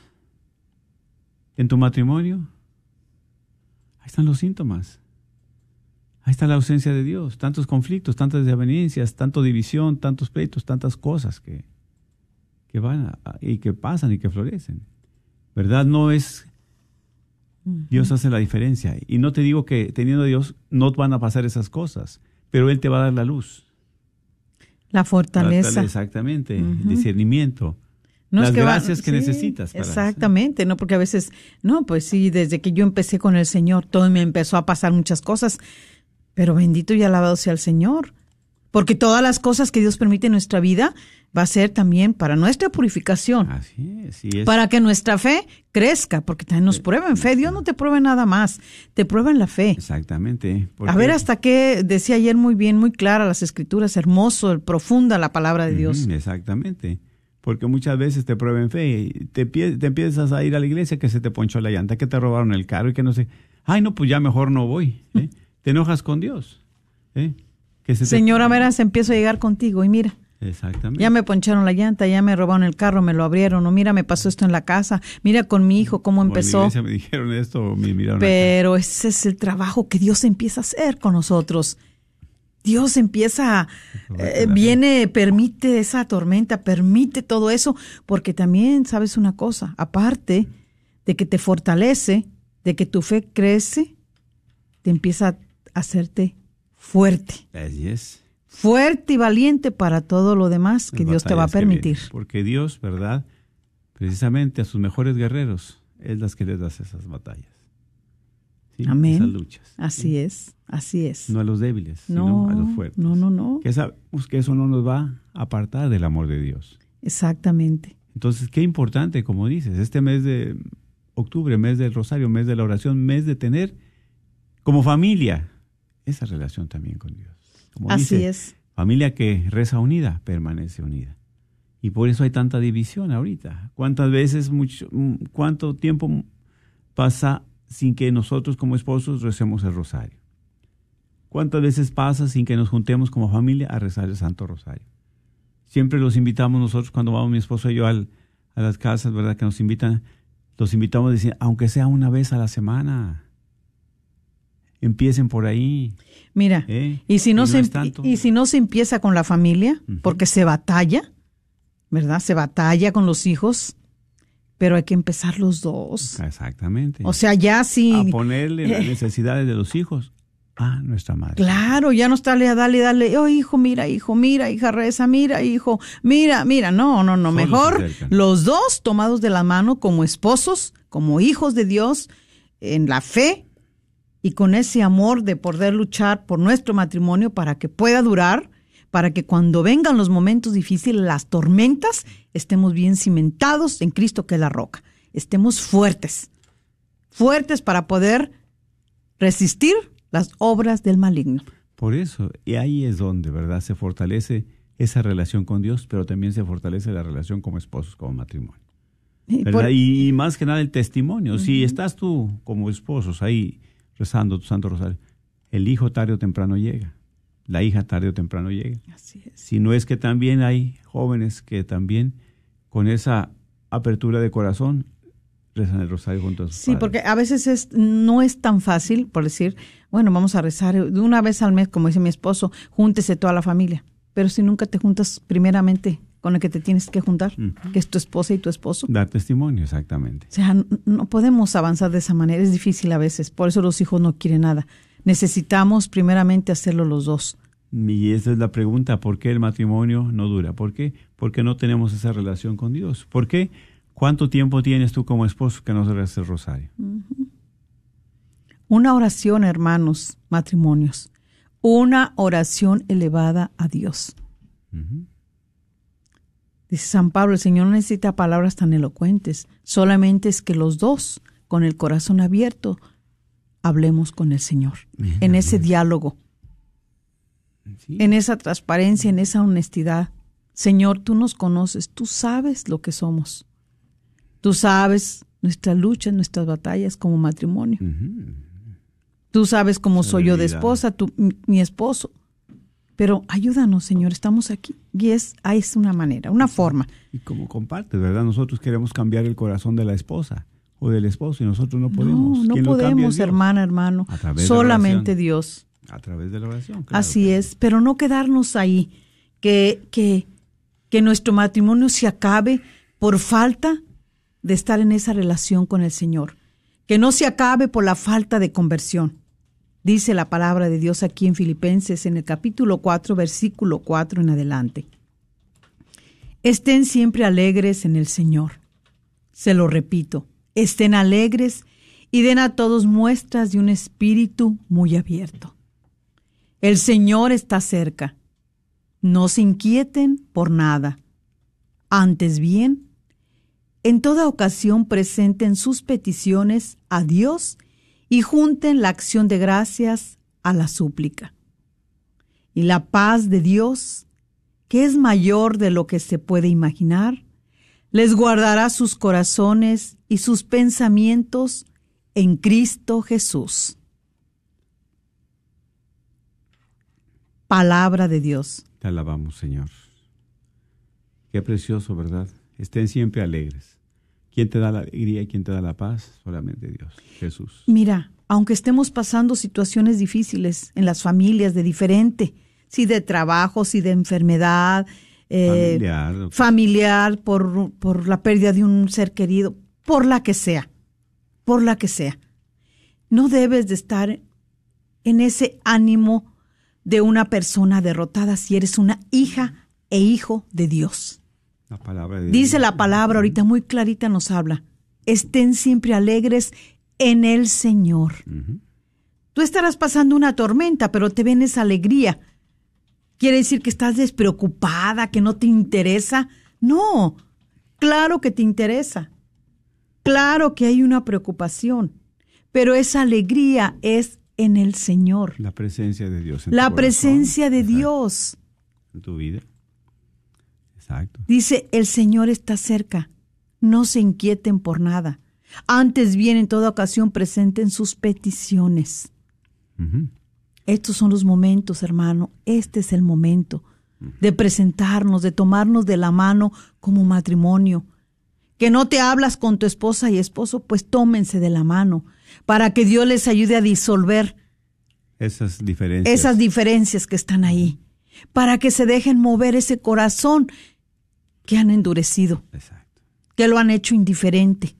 [SPEAKER 6] en tu matrimonio, ahí están los síntomas. Ahí está la ausencia de Dios, tantos conflictos, tantas desavenencias, tanta división, tantos pleitos, tantas cosas que van y que pasan y que florecen. ¿Verdad? No es... Dios hace la diferencia. Y no te digo que teniendo a Dios no van a pasar esas cosas, pero Él te va a dar la luz.
[SPEAKER 7] La fortaleza.
[SPEAKER 6] Exactamente, el discernimiento. No las gracias que necesitas. Para
[SPEAKER 7] exactamente, no, porque a veces, no, pues sí, desde que yo empecé con el Señor, todo me empezó a pasar muchas cosas, pero bendito y alabado sea el Señor, porque todas las cosas que Dios permite en nuestra vida va a ser también para nuestra purificación.
[SPEAKER 6] Así es.
[SPEAKER 7] Para que nuestra fe crezca, porque también nos prueba en fe. Dios no te prueba nada más, te prueba en la fe.
[SPEAKER 6] Exactamente.
[SPEAKER 7] A ver hasta qué, decía ayer muy bien, muy clara las Escrituras, hermoso, profunda la palabra de Dios.
[SPEAKER 6] Exactamente. Porque muchas veces te prueba en fe y te empiezas a ir a la iglesia que se te ponchó la llanta, que te robaron el carro y que no sé. Ay, no, pues ya mejor no voy. Te enojas con Dios.
[SPEAKER 7] Señora, verás, empiezo a llegar contigo y mira.
[SPEAKER 6] Exactamente.
[SPEAKER 7] Ya me poncharon la llanta, ya me robaron el carro, me lo abrieron, o mira, me pasó esto en la casa, mira con mi hijo cómo empezó.
[SPEAKER 6] En la iglesia me dijeron esto, me miraron.
[SPEAKER 7] Pero ese es el trabajo que Dios empieza a hacer con nosotros. Dios empieza, permite esa tormenta, permite todo eso, porque también, ¿sabes una cosa? Aparte de que te fortalece, de que tu fe crece, te empieza a hacerte fuerte.
[SPEAKER 6] Así es.
[SPEAKER 7] Fuerte y valiente para todo lo demás que Dios te va a permitir.
[SPEAKER 6] Porque Dios, ¿verdad? Precisamente a sus mejores guerreros es las que les das esas batallas. ¿Sí?
[SPEAKER 7] Amén.
[SPEAKER 6] Esas luchas.
[SPEAKER 7] Así es.
[SPEAKER 6] No a los débiles, sino a los fuertes.
[SPEAKER 7] No.
[SPEAKER 6] Que sabemos que eso no nos va a apartar del amor de Dios.
[SPEAKER 7] Exactamente.
[SPEAKER 6] Entonces, qué importante, como dices, este mes de octubre, mes del Rosario, mes de la oración, mes de tener como familia esa relación también con Dios. Como
[SPEAKER 7] así
[SPEAKER 6] dice,
[SPEAKER 7] es.
[SPEAKER 6] Familia que reza unida, permanece unida. Y por eso hay tanta división ahorita. ¿Cuántas veces, cuánto tiempo pasa sin que nosotros como esposos recemos el rosario? ¿Cuántas veces pasa sin que nos juntemos como familia a rezar el Santo Rosario? Siempre los invitamos nosotros cuando vamos mi esposo y yo a las casas, ¿verdad? Que nos invitan, los invitamos a decir, aunque sea una vez a la semana. Empiecen por ahí.
[SPEAKER 7] Mira, y si no se empieza con la familia, porque se batalla, ¿verdad? Se batalla con los hijos, pero hay que empezar los dos.
[SPEAKER 6] Exactamente.
[SPEAKER 7] O sea, ya sí.
[SPEAKER 6] A ponerle las necesidades de los hijos a nuestra madre.
[SPEAKER 7] Claro, ya no estarle a dale. Oh, hijo, mira, hija, reza, mira, hijo, mira. No. Solo mejor los dos tomados de la mano como esposos, como hijos de Dios, en la fe, y con ese amor de poder luchar por nuestro matrimonio para que pueda durar, para que cuando vengan los momentos difíciles, las tormentas, estemos bien cimentados en Cristo, que es la roca. Estemos fuertes para poder resistir las obras del maligno.
[SPEAKER 6] Por eso, y ahí es donde, ¿verdad?, se fortalece esa relación con Dios, pero también se fortalece la relación como esposos, como matrimonio. Y más que nada el testimonio. Si estás tú como esposos ahí rezando tu Santo Rosario, el hijo tarde o temprano llega, la hija tarde o temprano llega.
[SPEAKER 7] Así es.
[SPEAKER 6] Si no es que también hay jóvenes que también con esa apertura de corazón rezan el rosario junto a sus padres.
[SPEAKER 7] Porque a veces no es tan fácil, por decir, bueno, vamos a rezar de una vez al mes, como dice mi esposo, júntese toda la familia. Pero si nunca te juntas primeramente con el que te tienes que juntar, que es tu esposa y tu esposo.
[SPEAKER 6] Dar testimonio, exactamente.
[SPEAKER 7] O sea, no podemos avanzar de esa manera, es difícil a veces, por eso los hijos no quieren nada. Necesitamos primeramente hacerlo los dos.
[SPEAKER 6] Y esa es la pregunta, ¿por qué el matrimonio no dura? ¿Por qué? Porque no tenemos esa relación con Dios. ¿Por qué? ¿Cuánto tiempo tienes tú como esposo que no se reza el rosario?
[SPEAKER 7] Una oración, hermanos, matrimonios. Una oración elevada a Dios. Dice San Pablo, el Señor no necesita palabras tan elocuentes, solamente es que los dos, con el corazón abierto, hablemos con el Señor, en ese diálogo, en esa transparencia, en esa honestidad. Señor, tú nos conoces, tú sabes lo que somos, tú sabes nuestras luchas, nuestras batallas como matrimonio. Tú sabes cómo soy yo de esposa, tú, mi esposo. Pero ayúdanos, Señor, estamos aquí. Y es una manera, una forma.
[SPEAKER 6] Y como compartes, ¿verdad? Nosotros queremos cambiar el corazón de la esposa o del esposo y nosotros no podemos.
[SPEAKER 7] No podemos, hermano. Solamente Dios.
[SPEAKER 6] A través de la oración. Claro,
[SPEAKER 7] así es, pero no quedarnos ahí. Que nuestro matrimonio se acabe por falta de estar en esa relación con el Señor. Que no se acabe por la falta de conversión. Dice la palabra de Dios aquí en Filipenses, en el capítulo 4, versículo 4 en adelante. Estén siempre alegres en el Señor. Se lo repito, estén alegres y den a todos muestras de un espíritu muy abierto. El Señor está cerca. No se inquieten por nada. Antes bien, en toda ocasión presenten sus peticiones a Dios y junten la acción de gracias a la súplica. Y la paz de Dios, que es mayor de lo que se puede imaginar, les guardará sus corazones y sus pensamientos en Cristo Jesús. Palabra de Dios.
[SPEAKER 6] Te alabamos, Señor. Qué precioso, ¿verdad? Estén siempre alegres. ¿Quién te da la alegría y quién te da la paz? Solamente Dios, Jesús.
[SPEAKER 7] Mira, aunque estemos pasando situaciones difíciles en las familias de diferente, si de trabajo, si de enfermedad, familiar por la pérdida de un ser querido, por la que sea, no debes de estar en ese ánimo de una persona derrotada si eres una hija e hijo de Dios.
[SPEAKER 6] La palabra de
[SPEAKER 7] Dice
[SPEAKER 6] Dios.
[SPEAKER 7] la palabra, ahorita muy clarita nos habla. Estén siempre alegres en el Señor. Tú estarás pasando una tormenta, pero te ven esa alegría. ¿Quiere decir que estás despreocupada, que no te interesa? No, claro que te interesa. Claro que hay una preocupación, pero esa alegría es en el Señor.
[SPEAKER 6] La presencia de Dios.
[SPEAKER 7] La presencia de Dios.
[SPEAKER 6] En tu vida. Exacto.
[SPEAKER 7] Dice, el Señor está cerca. No se inquieten por nada. Antes bien, en toda ocasión, presenten sus peticiones. Estos son los momentos, hermano. Este es el momento de presentarnos, de tomarnos de la mano como matrimonio. Que no te hablas con tu esposa y esposo, pues tómense de la mano para que Dios les ayude a disolver
[SPEAKER 6] esas diferencias
[SPEAKER 7] que están ahí, para que se dejen mover ese corazón que han endurecido,
[SPEAKER 6] exacto,
[SPEAKER 7] que lo han hecho indiferente.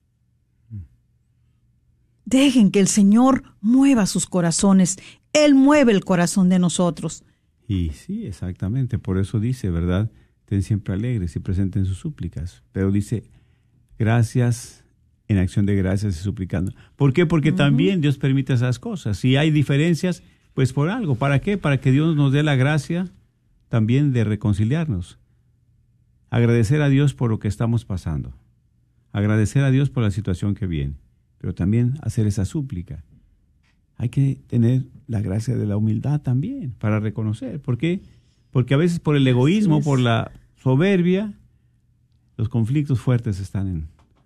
[SPEAKER 7] Dejen que el Señor mueva sus corazones. Él mueve el corazón de nosotros.
[SPEAKER 6] Y sí, exactamente. Por eso dice, ¿verdad? Estén siempre alegres y presenten sus súplicas. Pero dice, gracias, en acción de gracias y suplicando. ¿Por qué? Porque también Dios permite esas cosas. Si hay diferencias, pues por algo. ¿Para qué? Para que Dios nos dé la gracia también de reconciliarnos. Agradecer a Dios por lo que estamos pasando. Agradecer a Dios por la situación que viene. Pero también hacer esa súplica. Hay que tener la gracia de la humildad también para reconocer. ¿Por qué? Porque a veces por el egoísmo, por la soberbia, los conflictos fuertes están en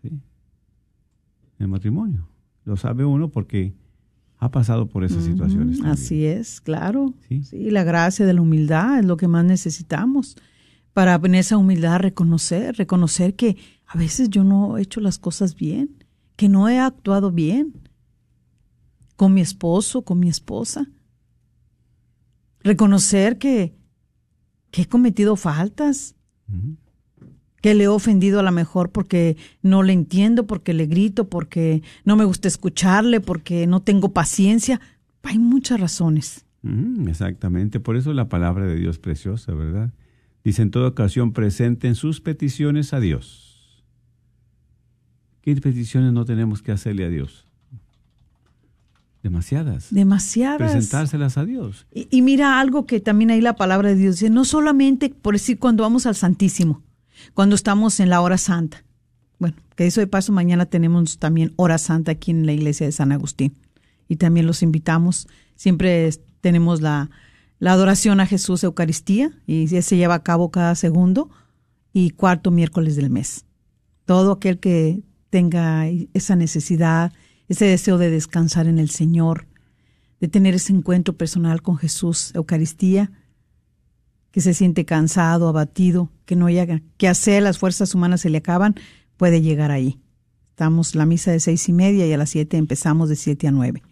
[SPEAKER 6] el matrimonio. Lo sabe uno porque ha pasado por esas situaciones también.
[SPEAKER 7] Así es, claro. ¿Sí? La gracia de la humildad es lo que más necesitamos para en esa humildad reconocer que a veces yo no he hecho las cosas bien, que no he actuado bien con mi esposo, con mi esposa. Reconocer que he cometido faltas, que le he ofendido a lo mejor porque no le entiendo, porque le grito, porque no me gusta escucharle, porque no tengo paciencia. Hay muchas razones.
[SPEAKER 6] Exactamente, por eso la palabra de Dios preciosa, ¿verdad? Dice: en toda ocasión presenten sus peticiones a Dios. ¿Qué peticiones no tenemos que hacerle a Dios? Demasiadas. Presentárselas a Dios.
[SPEAKER 7] Y mira algo que también ahí la palabra de Dios dice, no solamente por decir cuando vamos al Santísimo, cuando estamos en la hora santa. Bueno, que eso de paso mañana tenemos también hora santa aquí en la iglesia de San Agustín. Y también los invitamos. Siempre tenemos la adoración a Jesús Eucaristía y se lleva a cabo cada segundo y cuarto miércoles del mes. Todo aquel que tenga esa necesidad, ese deseo de descansar en el Señor, de tener ese encuentro personal con Jesús Eucaristía, que se siente cansado, abatido, que no haya que hacer, las fuerzas humanas se le acaban, puede llegar ahí. Estamos la misa de 6:30 y a las 7 empezamos de 7 a 9.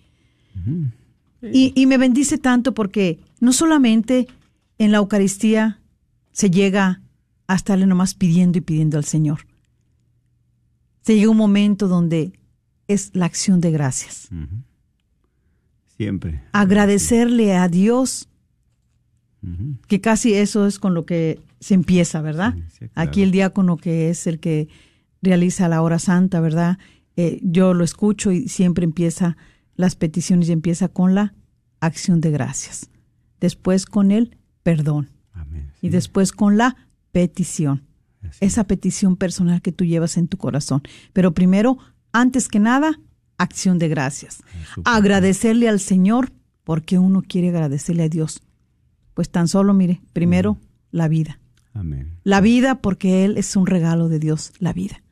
[SPEAKER 7] Y me bendice tanto porque no solamente en la Eucaristía se llega a estarle nomás pidiendo y pidiendo al Señor. Se llega un momento donde es la acción de gracias.
[SPEAKER 6] Siempre.
[SPEAKER 7] Agradecerle a Dios, que casi eso es con lo que se empieza, ¿verdad? Sí, claro. Aquí el diácono, que es el que realiza la hora santa, ¿verdad? Yo lo escucho y siempre empieza las peticiones y empieza con la acción de gracias. Después con el perdón.
[SPEAKER 6] Amén, sí.
[SPEAKER 7] Y después con la petición. Así. Esa petición personal que tú llevas en tu corazón. Pero primero, antes que nada, acción de gracias. Agradecerle al Señor, porque uno quiere agradecerle a Dios. Pues tan solo, mire, primero la vida.
[SPEAKER 6] Amén.
[SPEAKER 7] La vida, porque Él es un regalo de Dios, la vida.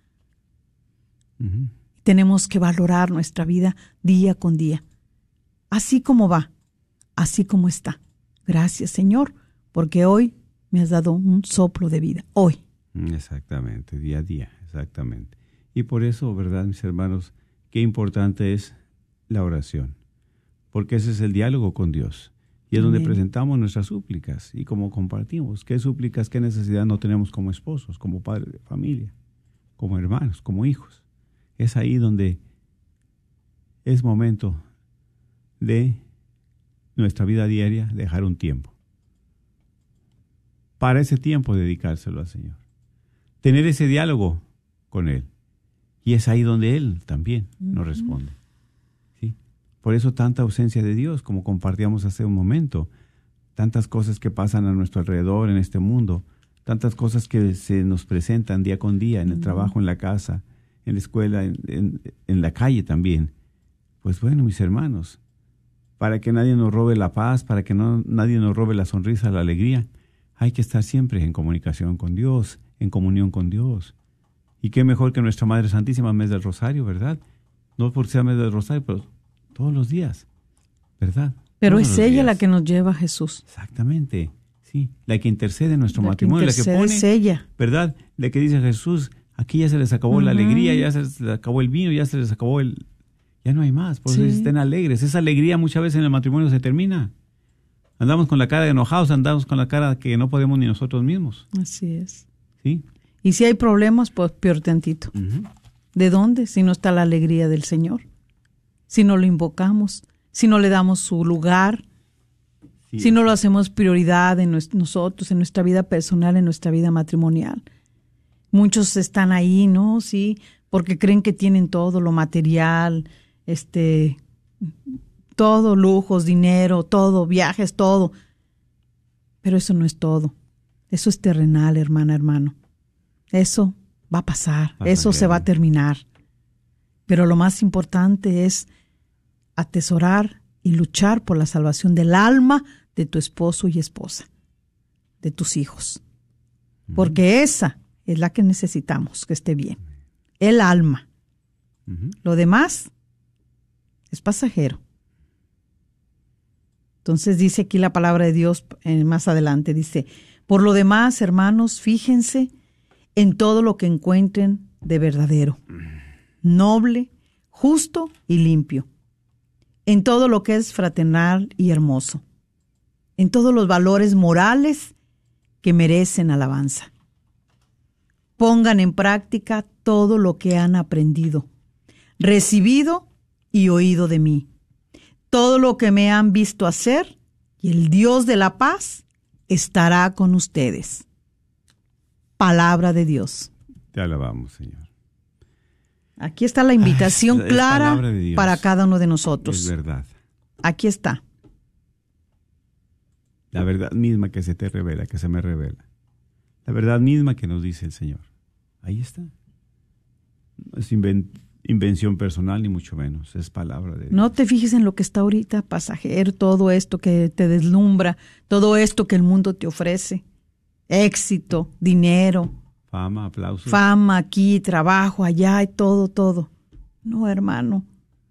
[SPEAKER 7] Tenemos que valorar nuestra vida día con día. Así como va, así como está. Gracias, Señor, porque hoy me has dado un soplo de vida. Hoy.
[SPEAKER 6] Exactamente, día a día, exactamente. Y por eso, ¿verdad, mis hermanos? Qué importante es la oración. Porque ese es el diálogo con Dios. Y es donde presentamos nuestras súplicas y como compartimos. ¿Qué súplicas, qué necesidad no tenemos como esposos, como padres de familia, como hermanos, como hijos? Es ahí donde es momento de nuestra vida diaria dejar un tiempo. Para ese tiempo dedicárselo al Señor. Tener ese diálogo con Él. Y es ahí donde Él también nos responde. ¿Sí? Por eso tanta ausencia de Dios, como compartíamos hace un momento. Tantas cosas que pasan a nuestro alrededor en este mundo. Tantas cosas que se nos presentan día con día en el trabajo, en la casa, en la escuela, en la calle también. Pues bueno, mis hermanos, para que nadie nos robe la paz, para que nadie nos robe la sonrisa, la alegría, hay que estar siempre en comunicación con Dios, en comunión con Dios. Y qué mejor que nuestra Madre Santísima, mes del Rosario, ¿verdad? No por ser mes del Rosario, pero todos los días, ¿verdad?
[SPEAKER 7] Pero
[SPEAKER 6] todos
[SPEAKER 7] es ella la que nos lleva a Jesús.
[SPEAKER 6] Exactamente, sí. La que intercede en nuestro matrimonio, la que pone,
[SPEAKER 7] es ella.
[SPEAKER 6] ¿verdad? La que dice a Jesús, aquí ya se les acabó la alegría, ya se les acabó el vino, ya se les acabó ya no hay más, por eso estén alegres. Esa alegría muchas veces en el matrimonio se termina. Andamos con la cara de enojados, andamos con la cara que no podemos ni nosotros mismos.
[SPEAKER 7] Así es.
[SPEAKER 6] ¿Sí?
[SPEAKER 7] Y si hay problemas, pues peor tantito. ¿De dónde? Si no está la alegría del Señor. Si no lo invocamos, si no le damos su lugar, si no lo hacemos prioridad en nosotros, en nuestra vida personal, en nuestra vida matrimonial. Muchos están ahí, ¿no? Sí, porque creen que tienen todo lo material, todo, lujos, dinero, todo, viajes, todo. Pero eso no es todo. Eso es terrenal, hermana, hermano. Eso va a pasar. Eso se va a terminar. Pero lo más importante es atesorar y luchar por la salvación del alma de tu esposo y esposa, de tus hijos. Porque esa es la que necesitamos, que esté bien. El alma. Lo demás es pasajero. Entonces dice aquí la palabra de Dios más adelante, dice, por lo demás, hermanos, fíjense en todo lo que encuentren de verdadero, noble, justo y limpio, en todo lo que es fraternal y hermoso, en todos los valores morales que merecen alabanza. Pongan en práctica todo lo que han aprendido, recibido y oído de mí, todo lo que me han visto hacer, y el Dios de la paz estará con ustedes. Palabra de Dios.
[SPEAKER 6] Te alabamos, Señor.
[SPEAKER 7] Aquí está la invitación clara para cada uno de nosotros.
[SPEAKER 6] Es verdad.
[SPEAKER 7] Aquí está.
[SPEAKER 6] La verdad misma que se te revela, que se me revela. La verdad misma que nos dice el Señor. Ahí está. No es invención personal, ni mucho menos. Es palabra de Dios.
[SPEAKER 7] No te fijes en lo que está ahorita pasajero, todo esto que te deslumbra, todo esto que el mundo te ofrece. Éxito, dinero.
[SPEAKER 6] Fama, aplausos.
[SPEAKER 7] Fama aquí, trabajo allá y todo. No, hermano.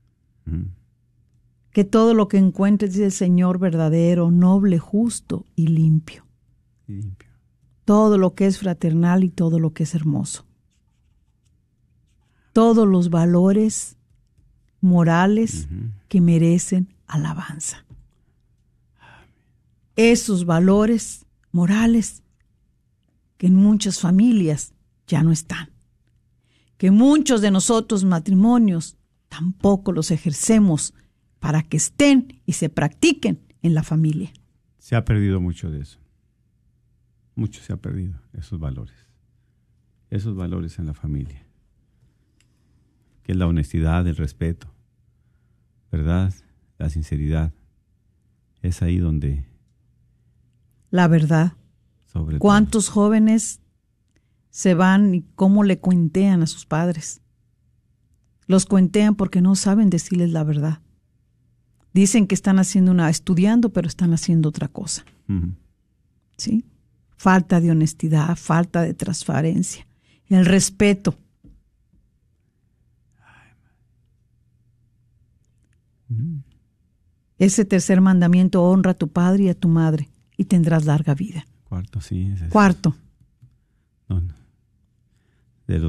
[SPEAKER 7] Que todo lo que encuentres, dice el Señor, verdadero, noble, justo y limpio. Todo lo que es fraternal y todo lo que es hermoso. Todos los valores morales que merecen alabanza. Esos valores morales que en muchas familias ya no están. Que muchos de nosotros matrimonios tampoco los ejercemos para que estén y se practiquen en la familia.
[SPEAKER 6] Se ha perdido mucho de eso. Mucho se ha perdido, esos valores. Esos valores en la familia. Que es la honestidad, el respeto, ¿verdad? La sinceridad. Es ahí donde...
[SPEAKER 7] La verdad.
[SPEAKER 6] Sobre
[SPEAKER 7] ¿Cuántos
[SPEAKER 6] todo.
[SPEAKER 7] jóvenes se van y cómo le cuentean a sus padres? Los cuentean porque no saben decirles la verdad. Dicen que están estudiando, pero están haciendo otra cosa. ¿Sí? Falta de honestidad, falta de transparencia, el respeto. Ese tercer mandamiento, honra a tu padre y a tu madre y tendrás larga vida.
[SPEAKER 6] Cuarto, sí.
[SPEAKER 7] Cuarto.
[SPEAKER 6] No. De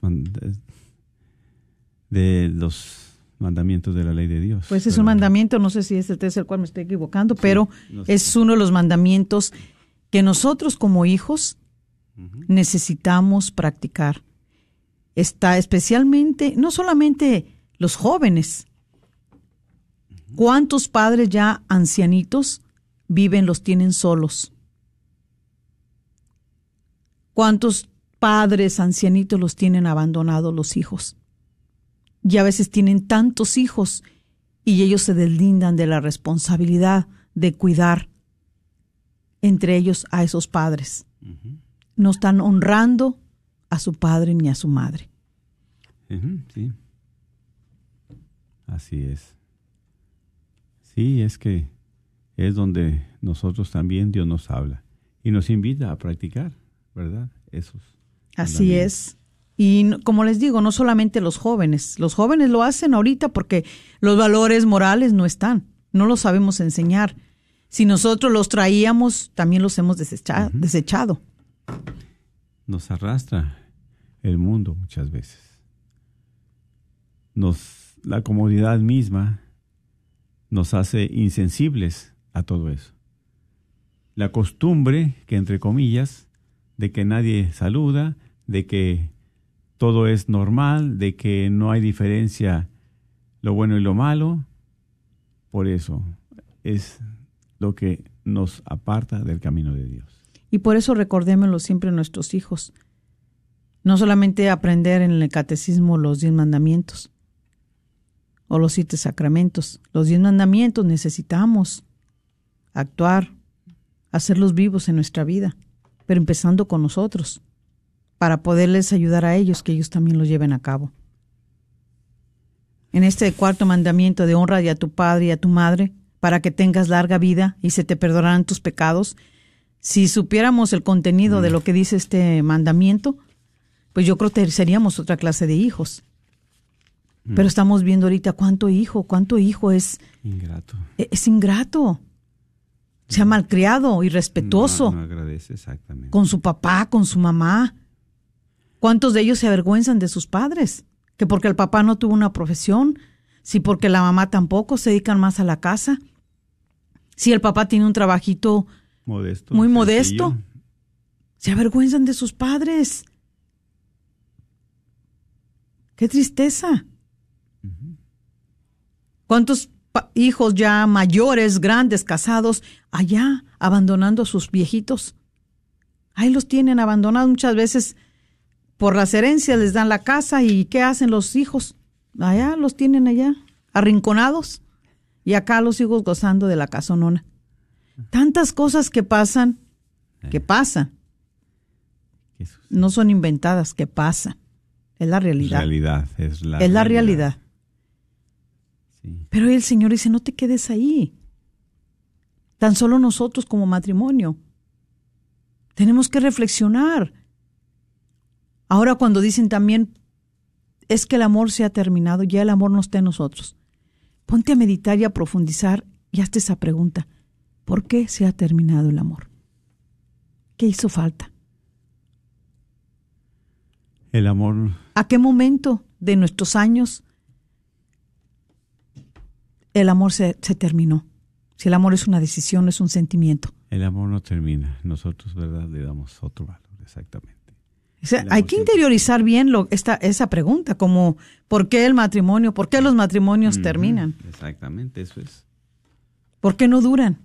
[SPEAKER 6] los mandamientos de la ley de Dios.
[SPEAKER 7] Pues es un mandamiento, no sé si es el tercer, cual me estoy equivocando, pero no sé. Es uno de los mandamientos que nosotros como hijos necesitamos practicar. Está especialmente, no solamente los jóvenes. ¿Cuántos padres ya ancianitos los tienen solos? ¿Cuántos padres ancianitos los tienen abandonados los hijos? Y a veces tienen tantos hijos y ellos se deslindan de la responsabilidad de cuidar entre ellos a esos padres. No están honrando a su padre ni a su madre.
[SPEAKER 6] Sí. Así es. Sí, es que es donde nosotros también Dios nos habla y nos invita a practicar, ¿verdad? Esos.
[SPEAKER 7] Así es. Y como les digo, no solamente los jóvenes lo hacen ahorita porque los valores morales no están, no los sabemos enseñar. Si nosotros los traíamos, también los hemos desechado.
[SPEAKER 6] Nos arrastra el mundo muchas veces. La comodidad misma nos hace insensibles a todo eso. La costumbre, que entre comillas, de que nadie saluda, de que todo es normal, de que no hay diferencia lo bueno y lo malo, por eso es lo que nos aparta del camino de Dios.
[SPEAKER 7] Y por eso recordémoslo siempre a nuestros hijos. No solamente aprender en el catecismo los 10 mandamientos o los 7 sacramentos. Los 10 mandamientos necesitamos actuar hacerlos vivos en nuestra vida, pero empezando con nosotros, para poderles ayudar a ellos, que ellos también lo lleven a cabo. En este cuarto mandamiento de honra a tu padre y a tu madre, para que tengas larga vida y se te perdonarán tus pecados, si supiéramos el contenido de lo que dice este mandamiento, pues yo creo que seríamos otra clase de hijos. Pero estamos viendo ahorita cuánto hijo es ingrato. Es ingrato. Se ha malcriado, irrespetuoso.
[SPEAKER 6] No agradece, exactamente.
[SPEAKER 7] Con su papá, con su mamá. ¿Cuántos de ellos se avergüenzan de sus padres? Que porque el papá no tuvo una profesión, si porque la mamá tampoco, se dedican más a la casa. Si el papá tiene un trabajito modesto, muy modesto, se avergüenzan de sus padres. ¡Qué tristeza! ¿Cuántos hijos ya mayores, grandes, casados, allá abandonando a sus viejitos? Ahí los tienen abandonados muchas veces. Por las herencias les dan la casa y ¿qué hacen los hijos? Allá los tienen allá, arrinconados. Y acá los hijos gozando de la casonona. Tantas cosas que pasan. No son inventadas, que pasan. Es la realidad.
[SPEAKER 6] Es
[SPEAKER 7] la realidad. Sí. Pero el Señor dice, no te quedes ahí. Tan solo nosotros como matrimonio. Tenemos que reflexionar. Ahora cuando dicen también, es que el amor se ha terminado, ya el amor no está en nosotros. Ponte a meditar y a profundizar y hazte esa pregunta. ¿Por qué se ha terminado el amor? ¿Qué hizo falta?
[SPEAKER 6] El amor.
[SPEAKER 7] ¿A qué momento de nuestros años el amor se terminó? Si el amor es una decisión, es un sentimiento.
[SPEAKER 6] El amor no termina. Nosotros, ¿verdad?, le damos otro valor, exactamente.
[SPEAKER 7] O sea, hay que interiorizar bien esa pregunta, como ¿por qué el matrimonio? ¿Por qué los matrimonios terminan?
[SPEAKER 6] Exactamente, eso es.
[SPEAKER 7] ¿Por qué no duran?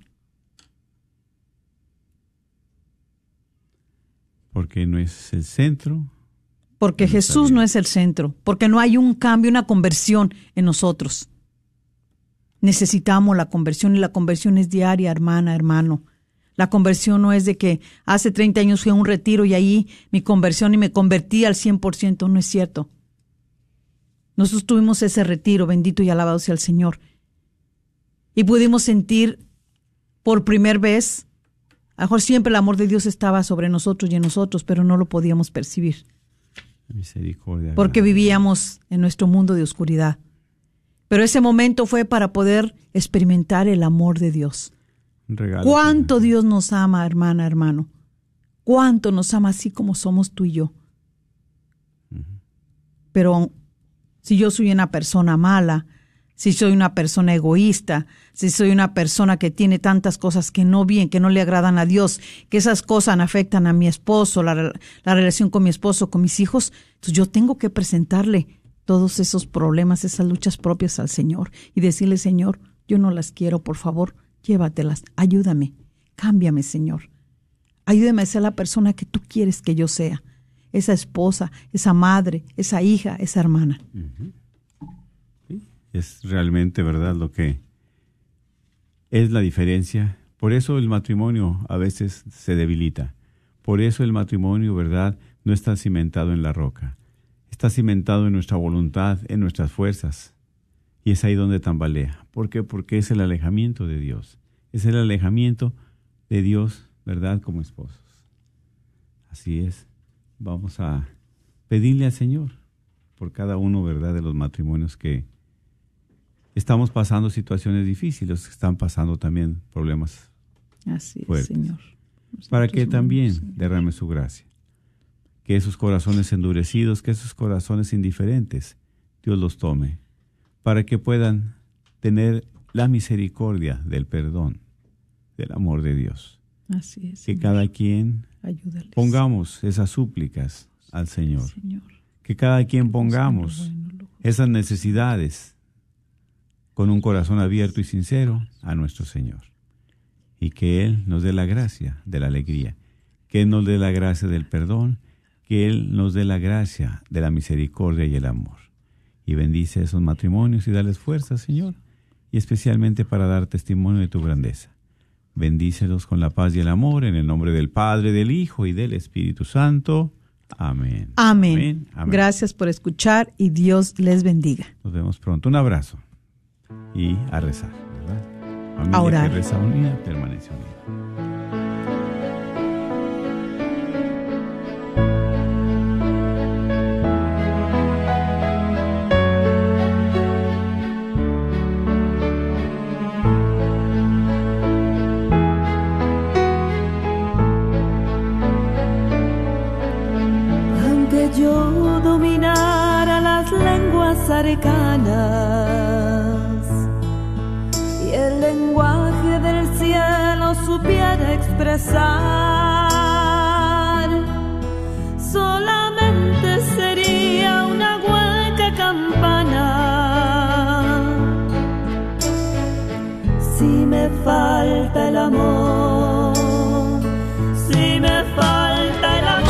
[SPEAKER 6] Porque no es el centro.
[SPEAKER 7] Porque Jesús no es el centro. Porque no hay un cambio, una conversión en nosotros. Necesitamos la conversión y la conversión es diaria, hermana, hermano. La conversión no es de que hace 30 años fui a un retiro y ahí mi conversión y me convertí al 100%. No es cierto. Nosotros tuvimos ese retiro, bendito y alabado sea el Señor. Y pudimos sentir por primera vez, a lo mejor siempre el amor de Dios estaba sobre nosotros y en nosotros, pero no lo podíamos percibir.
[SPEAKER 6] Misericordia.
[SPEAKER 7] Porque vivíamos en nuestro mundo de oscuridad. Pero ese momento fue para poder experimentar el amor de Dios. ¿Cuánto Dios nos ama, hermana, hermano? ¿Cuánto nos ama así como somos tú y yo? Pero si yo soy una persona mala, si soy una persona egoísta, si soy una persona que tiene tantas cosas que no le agradan a Dios, que esas cosas afectan a mi esposo, la relación con mi esposo, con mis hijos, entonces yo tengo que presentarle todos esos problemas, esas luchas propias al Señor y decirle, Señor, yo no las quiero, por favor, llévatelas, ayúdame, cámbiame, Señor. Ayúdame a ser la persona que tú quieres que yo sea, esa esposa, esa madre, esa hija, esa hermana.
[SPEAKER 6] Sí, es realmente verdad lo que es la diferencia. Por eso el matrimonio a veces se debilita. Por eso el matrimonio, verdad, no está cimentado en la roca. Está cimentado en nuestra voluntad, en nuestras fuerzas. Y es ahí donde tambalea. ¿Por qué? Porque es el alejamiento de Dios. Es el alejamiento de Dios, ¿verdad?, como esposos. Así es. Vamos a pedirle al Señor por cada uno, ¿verdad?, de los matrimonios que estamos pasando situaciones difíciles, que están pasando también problemas
[SPEAKER 7] Así
[SPEAKER 6] fuertes.
[SPEAKER 7] Es, Señor.
[SPEAKER 6] Para que también derrame su gracia. Que esos corazones endurecidos, que esos corazones indiferentes, Dios los tome. Para que puedan tener la misericordia del perdón, del amor de Dios.
[SPEAKER 7] Así es.
[SPEAKER 6] Que
[SPEAKER 7] Señor,
[SPEAKER 6] cada quien pongamos esas súplicas al Señor.
[SPEAKER 7] Señor.
[SPEAKER 6] Que cada quien pongamos esas necesidades con un corazón abierto y sincero a nuestro Señor. Y que Él nos dé la gracia de la alegría. Que Él nos dé la gracia del perdón. Que Él nos dé la gracia de la misericordia y el amor. Y bendice esos matrimonios y dales fuerza, Señor, y especialmente para dar testimonio de tu grandeza. Bendícelos con la paz y el amor, en el nombre del Padre, del Hijo y del Espíritu Santo. Amén.
[SPEAKER 7] Amén.
[SPEAKER 6] Amén. Amén.
[SPEAKER 7] Gracias por escuchar y Dios les bendiga.
[SPEAKER 6] Nos vemos pronto. Un abrazo. Y a rezar, ¿verdad? Familia
[SPEAKER 7] A orar.
[SPEAKER 6] que reza unida, permanece unida.
[SPEAKER 5] Yo dominara las lenguas arcanas y el lenguaje del cielo supiera expresar, solamente sería una hueca campana. Si me falta el amor, si me falta el amor,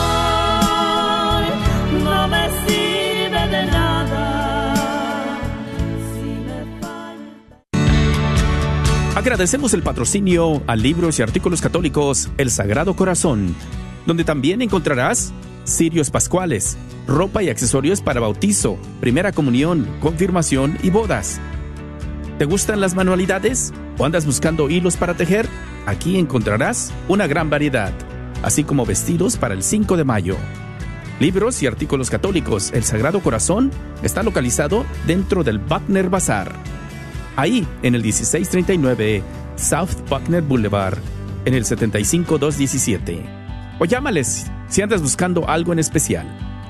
[SPEAKER 2] Agradecemos el patrocinio a libros y artículos católicos El Sagrado Corazón, donde también encontrarás cirios pascuales, ropa y accesorios para bautizo, primera comunión, confirmación y bodas. ¿Te gustan las manualidades o andas buscando hilos para tejer? Aquí encontrarás una gran variedad, así como vestidos para el 5 de mayo. Libros y artículos católicos El Sagrado Corazón está localizado dentro del Buckner Bazaar, ahí en el 1639 South Buckner Boulevard, en el 75217. O llámales si andas buscando algo en especial.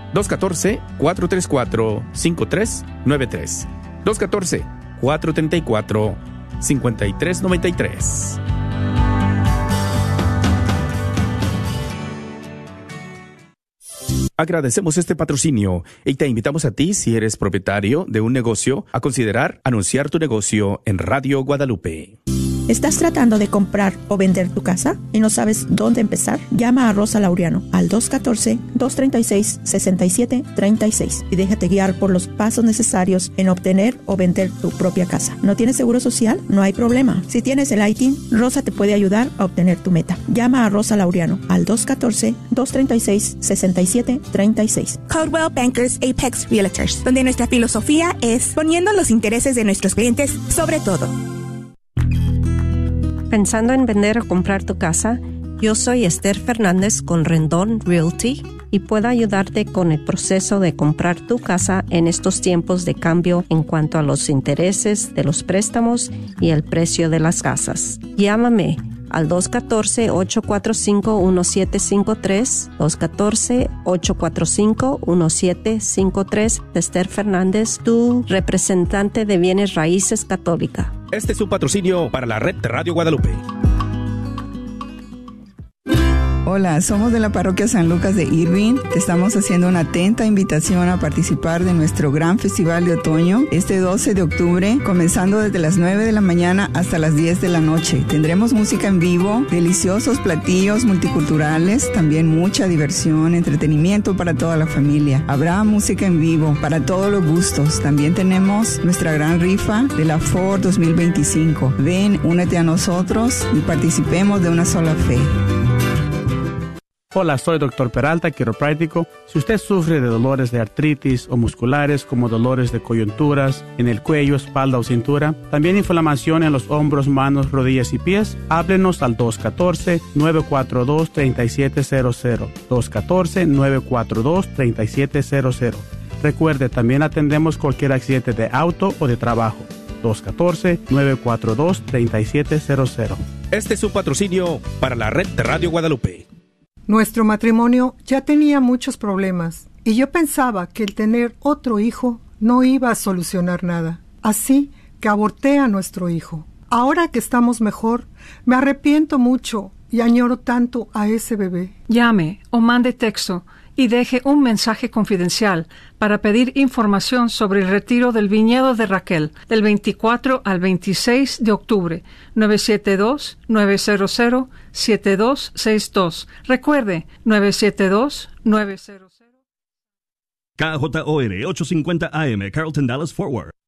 [SPEAKER 2] 214-434-5393. 214-434-5393. Agradecemos este patrocinio y te invitamos a ti, si eres propietario de un negocio, a considerar anunciar tu negocio en Radio Guadalupe.
[SPEAKER 8] ¿Estás tratando de comprar o vender tu casa y no sabes dónde empezar? Llama a Rosa Laureano al 214-236-6736 y déjate guiar por los pasos necesarios en obtener o vender tu propia casa. ¿No tienes seguro social? No hay problema. Si tienes el ITIN, Rosa te puede ayudar a obtener tu meta. Llama a Rosa Laureano al 214-236-6736.
[SPEAKER 9] Coldwell Bankers Apex Realtors, donde nuestra filosofía es poniendo los intereses de nuestros clientes sobre todo.
[SPEAKER 10] ¿Pensando en vender o comprar tu casa? Yo soy Esther Fernández con Rendón Realty y puedo ayudarte con el proceso de comprar tu casa en estos tiempos de cambio en cuanto a los intereses de los préstamos y el precio de las casas. Llámame al 214-845-1753, 214-845-1753, Esther Fernández, tu representante de bienes raíces católica.
[SPEAKER 2] Este es un patrocinio para la red de Radio Guadalupe.
[SPEAKER 11] Hola, somos de la parroquia San Lucas de Irving. Te estamos haciendo una atenta invitación a participar de nuestro gran festival de otoño este 12 de octubre, comenzando desde las 9 de la mañana hasta las 10 de la noche. Tendremos música en vivo, deliciosos platillos multiculturales, también mucha diversión, entretenimiento para toda la familia. Habrá música en vivo para todos los gustos. También tenemos nuestra gran rifa de la Ford 2025. Ven, únete a nosotros y participemos de una sola fe.
[SPEAKER 12] Hola, soy Dr. Peralta, quiropráctico. Si usted sufre de dolores de artritis o musculares como dolores de coyunturas en el cuello, espalda o cintura, también inflamación en los hombros, manos, rodillas y pies, háblenos al 214-942-3700. 214-942-3700. Recuerde, también atendemos cualquier accidente de auto o de trabajo. 214-942-3700.
[SPEAKER 2] Este es un patrocinio para la red de Radio Guadalupe.
[SPEAKER 13] Nuestro matrimonio ya tenía muchos problemas y yo pensaba que el tener otro hijo no iba a solucionar nada. Así que aborté a nuestro hijo. Ahora que estamos mejor, me arrepiento mucho y añoro tanto a ese bebé.
[SPEAKER 14] Llame o mande texto y deje un mensaje confidencial para pedir información sobre el retiro del viñedo de Raquel del 24 al 26 de octubre. 972-900-7262. Recuerde, 972-900.
[SPEAKER 3] KJOR 850 AM, Carlton, Dallas, Fort Worth.